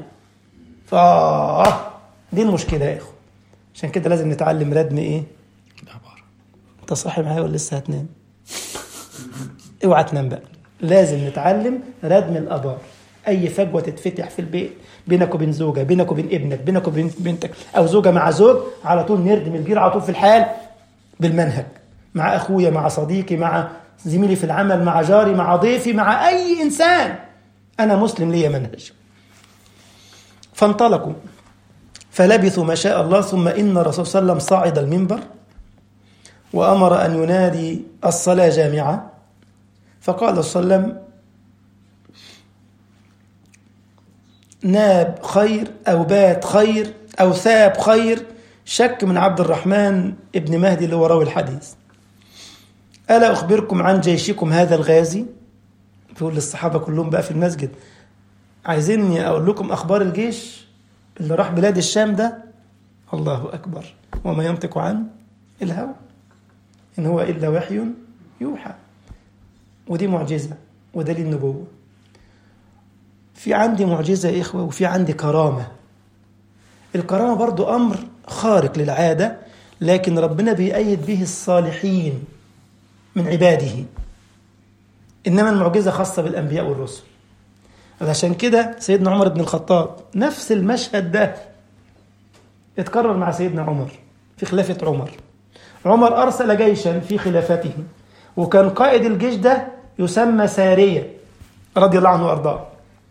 دي المشكله يا اخو. عشان كده لازم نتعلم ردم ايه؟ انت صاحي معايا ولا لسه هتنام؟ اوعى تنام بقى. لازم نتعلم ردم الابار. اي فجوه تتفتح في البيت بينك وبين زوجه، بينك وبين ابنك، بينك وبين بنتك، او زوجه مع زوج، على طول نردم البير على طول في الحال بالمنهج، مع اخويا، مع صديقي، مع زميلي في العمل، مع جاري، مع ضيفي، مع اي انسان. انا مسلم لي منهج. فانطلقوا فلبثوا ما شاء الله، ثم إن الرسول صلى الله عليه وسلم صعد المنبر وأمر أن ينادي الصلاة جامعة. فقال صلى الله عليه وسلم ناب خير أو بات خير أو ثاب خير، شك من عبد الرحمن ابن مهدي اللي هو راوي الحديث. ألا أخبركم عن جيشكم هذا الغازي؟ بيقول للصحابة كلهم بقى في المسجد، عايزيني أقول لكم أخبار الجيش اللي راح بلاد الشام ده؟ الله أكبر، وما ينطق عن الهوى إن هو إلا وحي يوحى. ودي معجزة ودليل نبوة. في عندي معجزة يا إخوة، وفي عندي كرامة. الكرامة برضو أمر خارق للعادة، لكن ربنا بيأيد به الصالحين من عباده، إنما المعجزة خاصة بالأنبياء والرسل. عشان كده سيدنا عمر بن الخطاب نفس المشهد ده اتكرر مع سيدنا عمر في خلافة عمر. عمر أرسل جيشا في خلافته، وكان قائد الجيش ده يسمى سارية رضي الله عنه وأرضاه.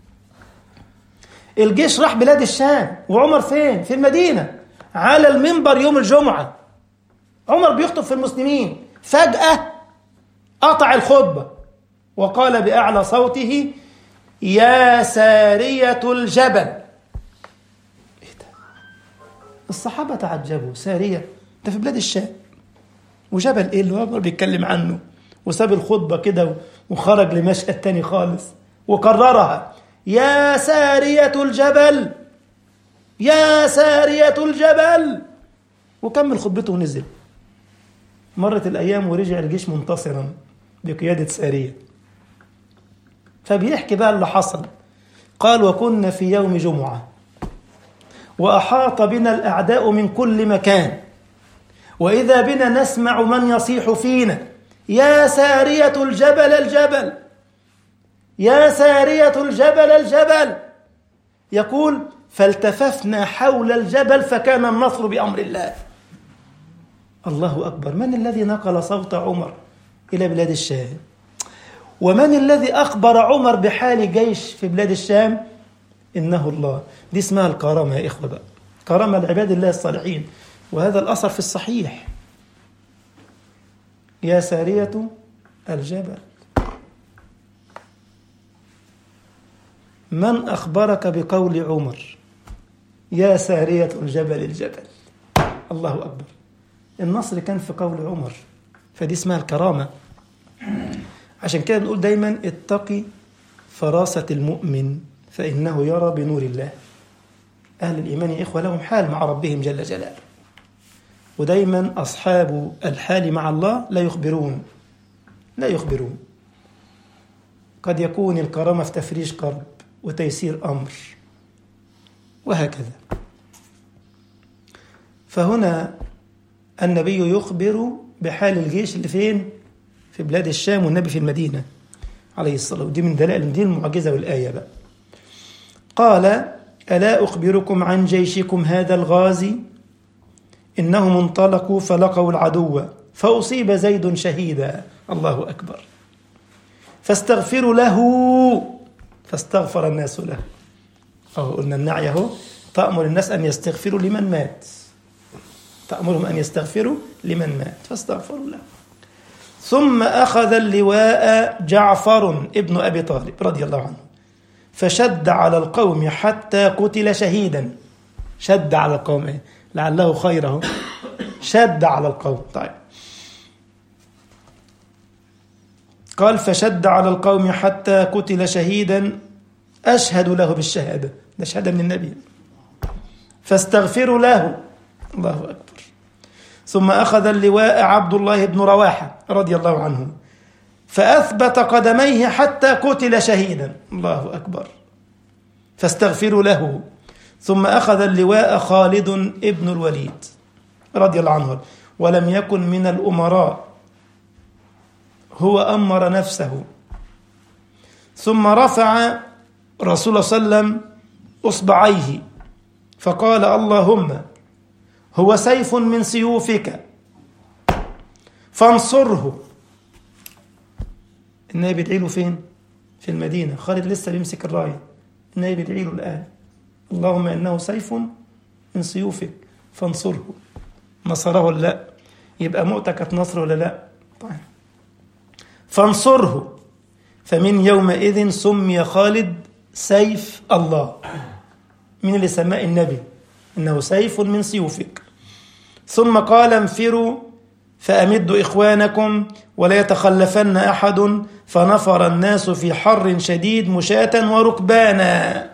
الجيش راح بلاد الشام، وعمر فين؟ في المدينة على المنبر يوم الجمعة. عمر بيخطب في المسلمين، فجأة قطع الخطبة وقال بأعلى صوته: يا سارية الجبل. إيه ده؟ الصحابة تعجبوا، سارية ده في بلاد الشام، وجبل إيه اللي عمر بيتكلم عنه؟ وساب الخطبة كده وخرج لمشهد تاني خالص وكررها: يا سارية الجبل، يا سارية الجبل، وكمل خطبته ونزل. مرت الأيام ورجع الجيش منتصرا بقيادة سارية. فبيحكي بقى اللي حصل. قال: وكنا في يوم جمعة، وأحاط بنا الأعداء من كل مكان، وإذا بنا نسمع من يصيح فينا: يا سارية الجبل الجبل، يا سارية الجبل الجبل. يقول: فالتففنا حول الجبل فكان النصر بأمر الله. الله أكبر. من الذي نقل صوت عمر إلى بلاد الشام؟ ومن الذي أخبر عمر بحال جيش في بلاد الشام؟ إنه الله. دي اسمها الكرامة يا إخوة بقى، كرامة لعباد الله الصالحين. وهذا الأثر في الصحيح: يا سارية الجبل. من أخبرك بقول عمر يا سارية الجبل الجبل؟ الله أكبر. النصر كان في قول عمر، فدي اسمها الكرامة. عشان كده بنقول دايما: اتقي فراسة المؤمن فإنه يرى بنور الله. أهل الإيمان يا إخوة لهم حال مع ربهم جل جلاله، ودايما أصحاب الحال مع الله لا يخبرون. قد يكون الكرامة في تفريج كرب وتيسير أمر وهكذا. فهنا النبي يخبر بحال الجيش اللي فين؟ في بلاد الشام، والنبي في المدينة عليه الصلاة والسلام. دي من دلائل دي المعجزة والآية بقى. قال: ألا أخبركم عن جيشكم هذا الغازي؟ إنهم انطلقوا فلقوا العدو فأصيب زيد شهيدا. الله أكبر. فاستغفروا له، فاستغفر الناس له. قلنا النعي اهو، تأمر الناس أن يستغفروا لمن مات، تأمرهم أن يستغفروا لمن مات، فاستغفروا له. ثم أخذ اللواء جعفر ابن أبي طالب رضي الله عنه، فشد على القوم حتى قتل شهيدا. شد على القوم لعله خيره، شد على القوم. طيب، قال: فشد على القوم حتى قتل شهيدا أشهد له بالشهادة. ده شهادة من النبي. فاستغفروا له. الله أكبر. ثم أخذ اللواء عبد الله بن رواحة رضي الله عنه، فأثبت قدميه حتى قتل شهيدا. الله أكبر. فاستغفروا له. ثم أخذ اللواء خالد ابن الوليد رضي الله عنه، ولم يكن من الأمراء، هو أمر نفسه. ثم رفع رسول الله صلى الله عليه وسلم أصبعيه فقال: اللهم هو سيف من سيوفك فانصره. النبي بيدعي له فين؟ في المدينة. خالد لسه بيمسك الراية، النبي بيدعي له الآن: اللهم إنه سيف من سيوفك فانصره. نصره ولا لا؟ يبقى مؤتة كانت نصر ولا لا؟ طيب. فانصره. فمن يومئذ سمي خالد سيف الله. من اللي سماه النبي إنه سيف من سيوفك. ثم قال انفروا فأمدوا إخوانكم ولا يتخلفن أحد، فنفر الناس في حر شديد مشاة وركبانا.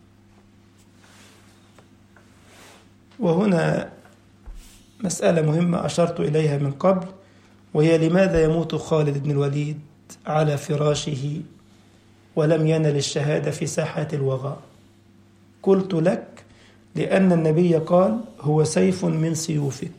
وهنا مسألة مهمة أشرت إليها من قبل، وهي لماذا يموت خالد بن الوليد على فراشه ولم ينل الشهادة في ساحات الوغى؟ قلت لك لأن النبي قال هو سيف من سيوفك،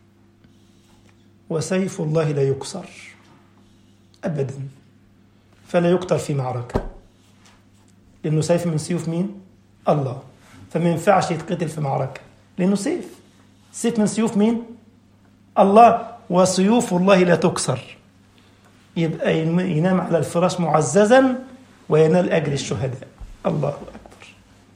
وسيف الله لا يكسر أبدا، فلا يقتل في معركة، لأنه سيف من سيوف مين؟ الله، فما ينفعش يتقتل في معركة لأنه سيف من سيوف مين؟ الله، وسيوف الله لا تكسر. يبقى ينام على الفراش معززا وينال أجر الشهداء. الله أكبر.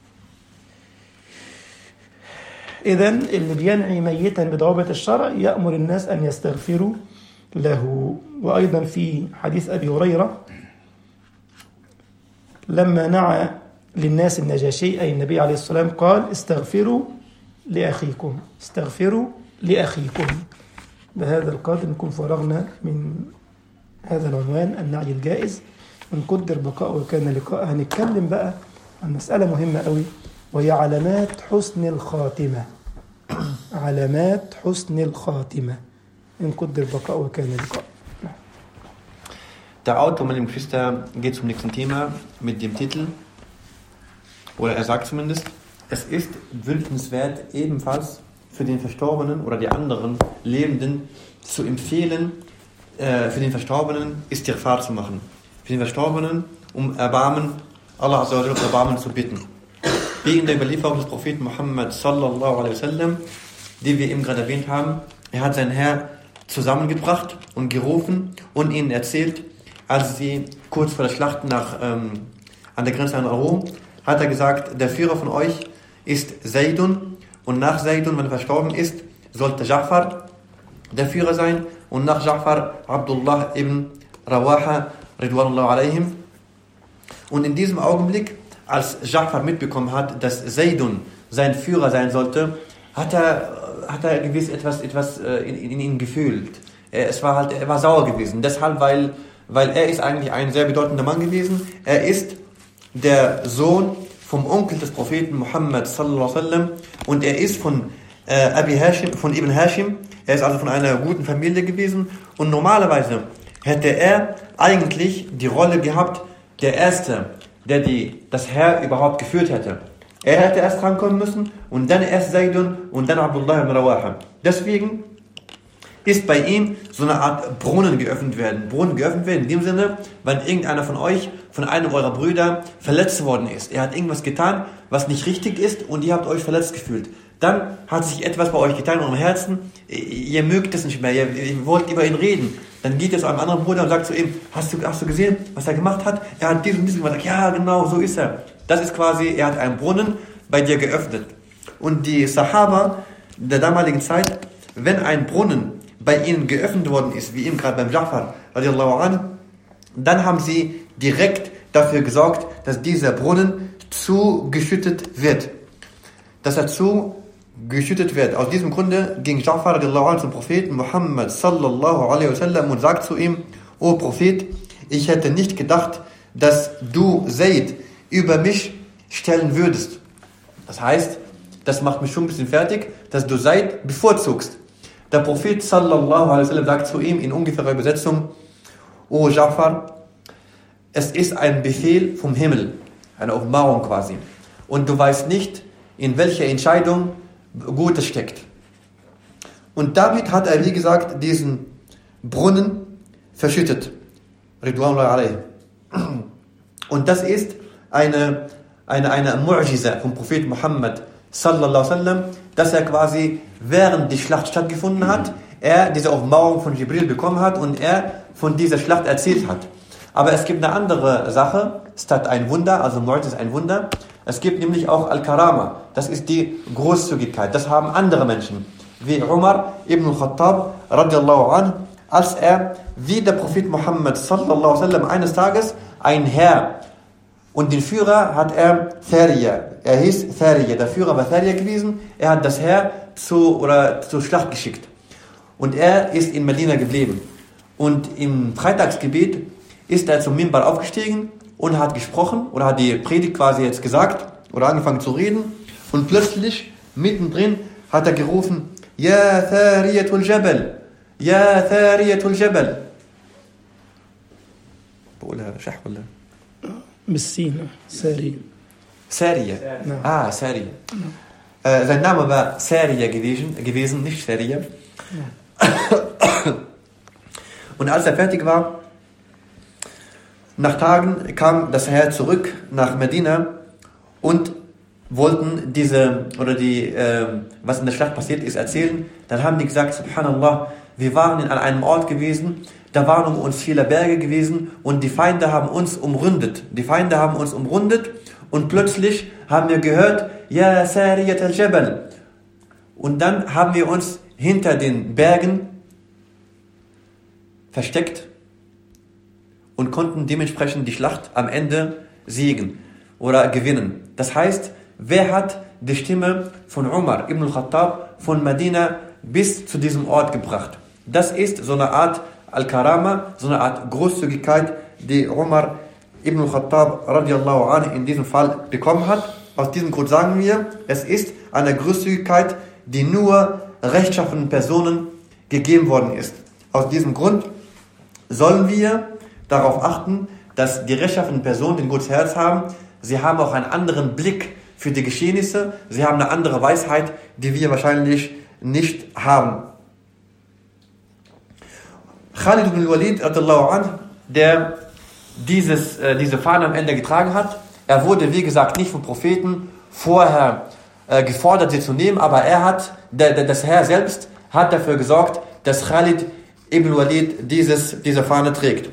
إذن اللي بينعي ميتا بضوابط الشرع يأمر الناس أن يستغفروا له. وأيضا في حديث أبي هريرة لما نعى للناس النجاشي أي النبي عليه الصلاة والسلام قال استغفروا لأخيكم، استغفروا لأخيكم. بهذا القدر نكون فرغنا من هذا العنوان النعي الجائز. ونقدر بقاء وكان لقاء. هنتكلم بقى عن مسألة مهمة قوي، وهي علامات حسن الخاتمة. علامات حسن الخاتمة. نقدر بقاء وكان لقاء. Der Autor, meine Geschwister, geht zum nächsten Thema mit dem Titel, oder er sagt zumindest, es ist wünschenswert, ebenfalls für den Verstorbenen oder die anderen Lebenden zu empfehlen, für den Verstorbenen Istighfar zu machen. Für den Verstorbenen um Erbarmen, Allah Azza wa Jalla um Erbarmen zu bitten. Wie in der Überlieferung des Propheten Muhammad sallallahu alaihi wasallam, die wir eben gerade erwähnt haben, er hat sein Herr zusammengebracht und gerufen und ihnen erzählt, als sie kurz vor der Schlacht an der Grenze an Rom, hat er gesagt, der Führer von euch ist Zaydun und nach Zaydun, wenn er verstorben ist, sollte Ja'far der Führer sein und nach Ja'far Abdullah ibn Rawaha Ridwanullah alaihim. Und in diesem Augenblick, als Ja'far mitbekommen hat, dass Zaydun sein Führer sein sollte, hat er gewiss etwas in ihm gefühlt. Er war sauer gewesen. Deshalb, weil er ist eigentlich ein sehr bedeutender Mann gewesen. Er ist der Sohn vom Onkel des Propheten Muhammad sallallahu alaihi wasallam und er ist von Ibn Hashim. Er ist also von einer guten Familie gewesen und normalerweise hätte er eigentlich die Rolle gehabt, der Erste, der das Heer überhaupt geführt hätte. Er hätte erst rankommen müssen und dann erst Zaydun und dann Abdullah ibn Rawaha. Deswegen ist bei ihm so eine Art Brunnen geöffnet werden. Brunnen geöffnet werden in dem Sinne, wenn irgendeiner von euch, von einem eurer Brüder verletzt worden ist. Er hat irgendwas getan, was nicht richtig ist und ihr habt euch verletzt gefühlt. Dann hat sich etwas bei euch getan in eurem Herzen, ihr mögt es nicht mehr, ihr wollt über ihn reden. Dann geht ihr zu einem anderen Bruder und sagt zu ihm, hast du gesehen, was er gemacht hat? Er hat dies und dies gemacht. Sagt, ja, genau, so ist er. Das ist quasi, er hat einen Brunnen bei dir geöffnet. Und die Sahaba der damaligen Zeit, wenn ein Brunnen bei ihnen geöffnet worden ist, wie eben gerade beim Ja'far, radiallahu anhu, dann haben sie direkt dafür gesorgt, dass dieser Brunnen zugeschüttet wird. Dass er zugeschüttet wird. Aus diesem Grunde ging Ja'far radiallahu anhu zum Propheten Muhammad sallallahu alaihi wasallam und sagt zu ihm, O Prophet, ich hätte nicht gedacht, dass du Zayd über mich stellen würdest. Das heißt, das macht mich schon ein bisschen fertig, dass du Zayd bevorzugst. Der Prophet sallallahu alaihi wasallam sagt zu ihm in ungefährer Übersetzung, O Ja'far, es ist ein Befehl vom Himmel, eine Offenbarung quasi. Und du weißt nicht, in welcher Entscheidung Gutes steckt. Und damit hat er, wie gesagt, diesen Brunnen verschüttet. Ridwanullah alayhi. Und das ist eine Mu'jiza vom Propheten Muhammad sallallahu alaihi wasallam, dass er quasi, während die Schlacht stattgefunden hat, er diese Offenbarung von Jibril bekommen hat und er von dieser Schlacht erzählt hat. Aber es gibt eine andere Sache, statt ein Wunder, also Mu'jiz ist ein Wunder, es gibt nämlich auch Al-Karama, das ist die Großzügigkeit, das haben andere Menschen, wie Umar ibn al-Khattab radiallahu anhu, als er, wie der Prophet Muhammad sallallahu alaihi wasallam, eines Tages ein Heer Und den Führer hat er Thariya. Er hieß Thariya. Der Führer war Thariya gewesen. Er hat das Heer zur Schlacht geschickt. Und er ist in Medina geblieben. Und im Freitagsgebet ist er zum Minbar aufgestiegen und hat gesprochen oder hat die Predigt quasi jetzt gesagt oder angefangen zu reden. Und plötzlich, mittendrin, hat er gerufen, Ja Thariyatul Jabal, Ja Thariyatul Jabal. بقولها شح ولا؟ بالسين ساري. Sariya. Sariya. Sein Name war Sariya gewesen, nicht Sariya. Und als er fertig war, nach Tagen kam das Heer zurück nach Medina und wollten was in der Schlacht passiert ist, erzählen. Dann haben die gesagt, Subhanallah, wir waren an einem Ort gewesen, da waren um uns viele Berge gewesen und die Feinde haben uns umrundet. Und plötzlich haben wir gehört, Ja Sariyat al-Jabal. Und dann haben wir uns hinter den Bergen versteckt und konnten dementsprechend die Schlacht am Ende siegen oder gewinnen. Das heißt, wer hat die Stimme von Umar ibn al-Khattab von Medina bis zu diesem Ort gebracht? Das ist so eine Art Al-Karama, so eine Art Großzügigkeit, die Umar ibn al-Khattab radiallahu anhu in diesem Fall bekommen hat. Aus diesem Grund sagen wir, es ist eine Großzügigkeit, die nur rechtschaffenen Personen gegeben worden ist. Aus diesem Grund sollen wir darauf achten, dass die rechtschaffenen Personen, die ein gutes Herz haben, sie haben auch einen anderen Blick für die Geschehnisse, sie haben eine andere Weisheit, die wir wahrscheinlich nicht haben. Khalid ibn Walid, der diese Fahne am Ende getragen hat, er wurde, wie gesagt, nicht vom Propheten vorher gefordert, sie zu nehmen, aber das Heer selbst hat dafür gesorgt, dass Khalid ibn Walid diese Fahne trägt.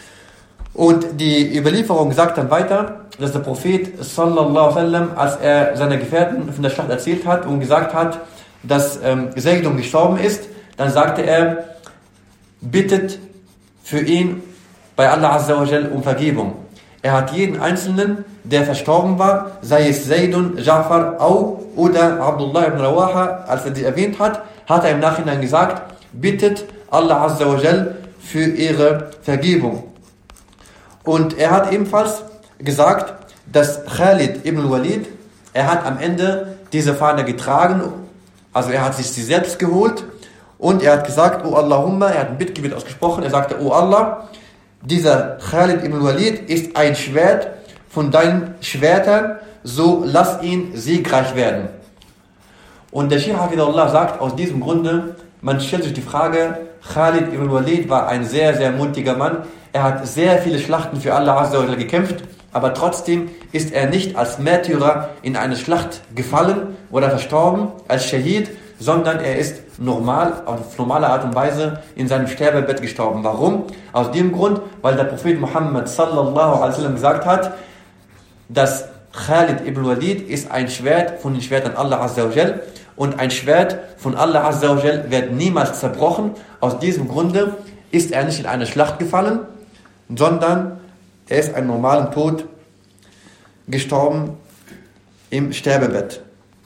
Und die Überlieferung sagt dann weiter, dass der Prophet sallallahu alaihi wasallam, als er seine Gefährten von der Schlacht erzählt hat und gesagt hat, dass Zaid gestorben ist, dann sagte er, bittet für ihn bei Allah Azza wa Jal um Vergebung. Er hat jeden Einzelnen, der verstorben war, sei es Zaydun, Ja'far oder Abdullah ibn Rawaha, als er die erwähnt hat, hat er im Nachhinein gesagt, bittet Allah Azza wa Jal für ihre Vergebung. Und er hat ebenfalls gesagt, dass Khalid ibn Walid, er hat am Ende diese Fahne getragen, also er hat sich sie selbst geholt und er hat gesagt, O Allahumma, er hat ein Bittgebet ausgesprochen, er sagte, O Allah, dieser Khalid ibn Walid ist ein Schwert von deinen Schwertern, so lass ihn siegreich werden. Und der Sheikh Hafidhullah sagt, aus diesem Grunde, man stellt sich die Frage, Khalid ibn Walid war ein sehr, sehr mutiger Mann, er hat sehr viele Schlachten für Allah Azza wa Jalla gekämpft, aber trotzdem ist er nicht als Märtyrer in eine Schlacht gefallen oder verstorben, als Shahid, sondern er ist auf normale Art und Weise in seinem Sterbebett gestorben. Warum? Aus dem Grund, weil der Prophet Muhammad sallallahu alaihi wasallam gesagt hat, dass Khalid ibn Walid ist ein Schwert von den Schwertern Allah Azza wa Jal und ein Schwert von Allah Azza wa Jal wird niemals zerbrochen. Aus diesem Grunde ist er nicht in eine Schlacht gefallen, sondern er ist einen normalen Tod gestorben im Sterbebett.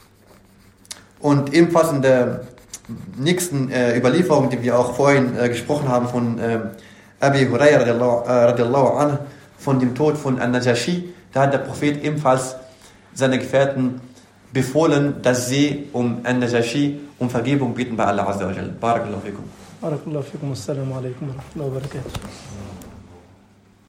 Und ebenfalls in der nächsten Überlieferung, die wir auch vorhin gesprochen haben von Abi Hurairah radiallahu anhu, von dem Tod von An-Najashi, da hat der Prophet ebenfalls seine Gefährten befohlen, dass sie um An-Najashi um Vergebung bitten bei Allah Azza wa Jal. Barakallahu fikum. Barakallahu fikum. Assalamu alaikum wa rahmatullahi wa barakatuh.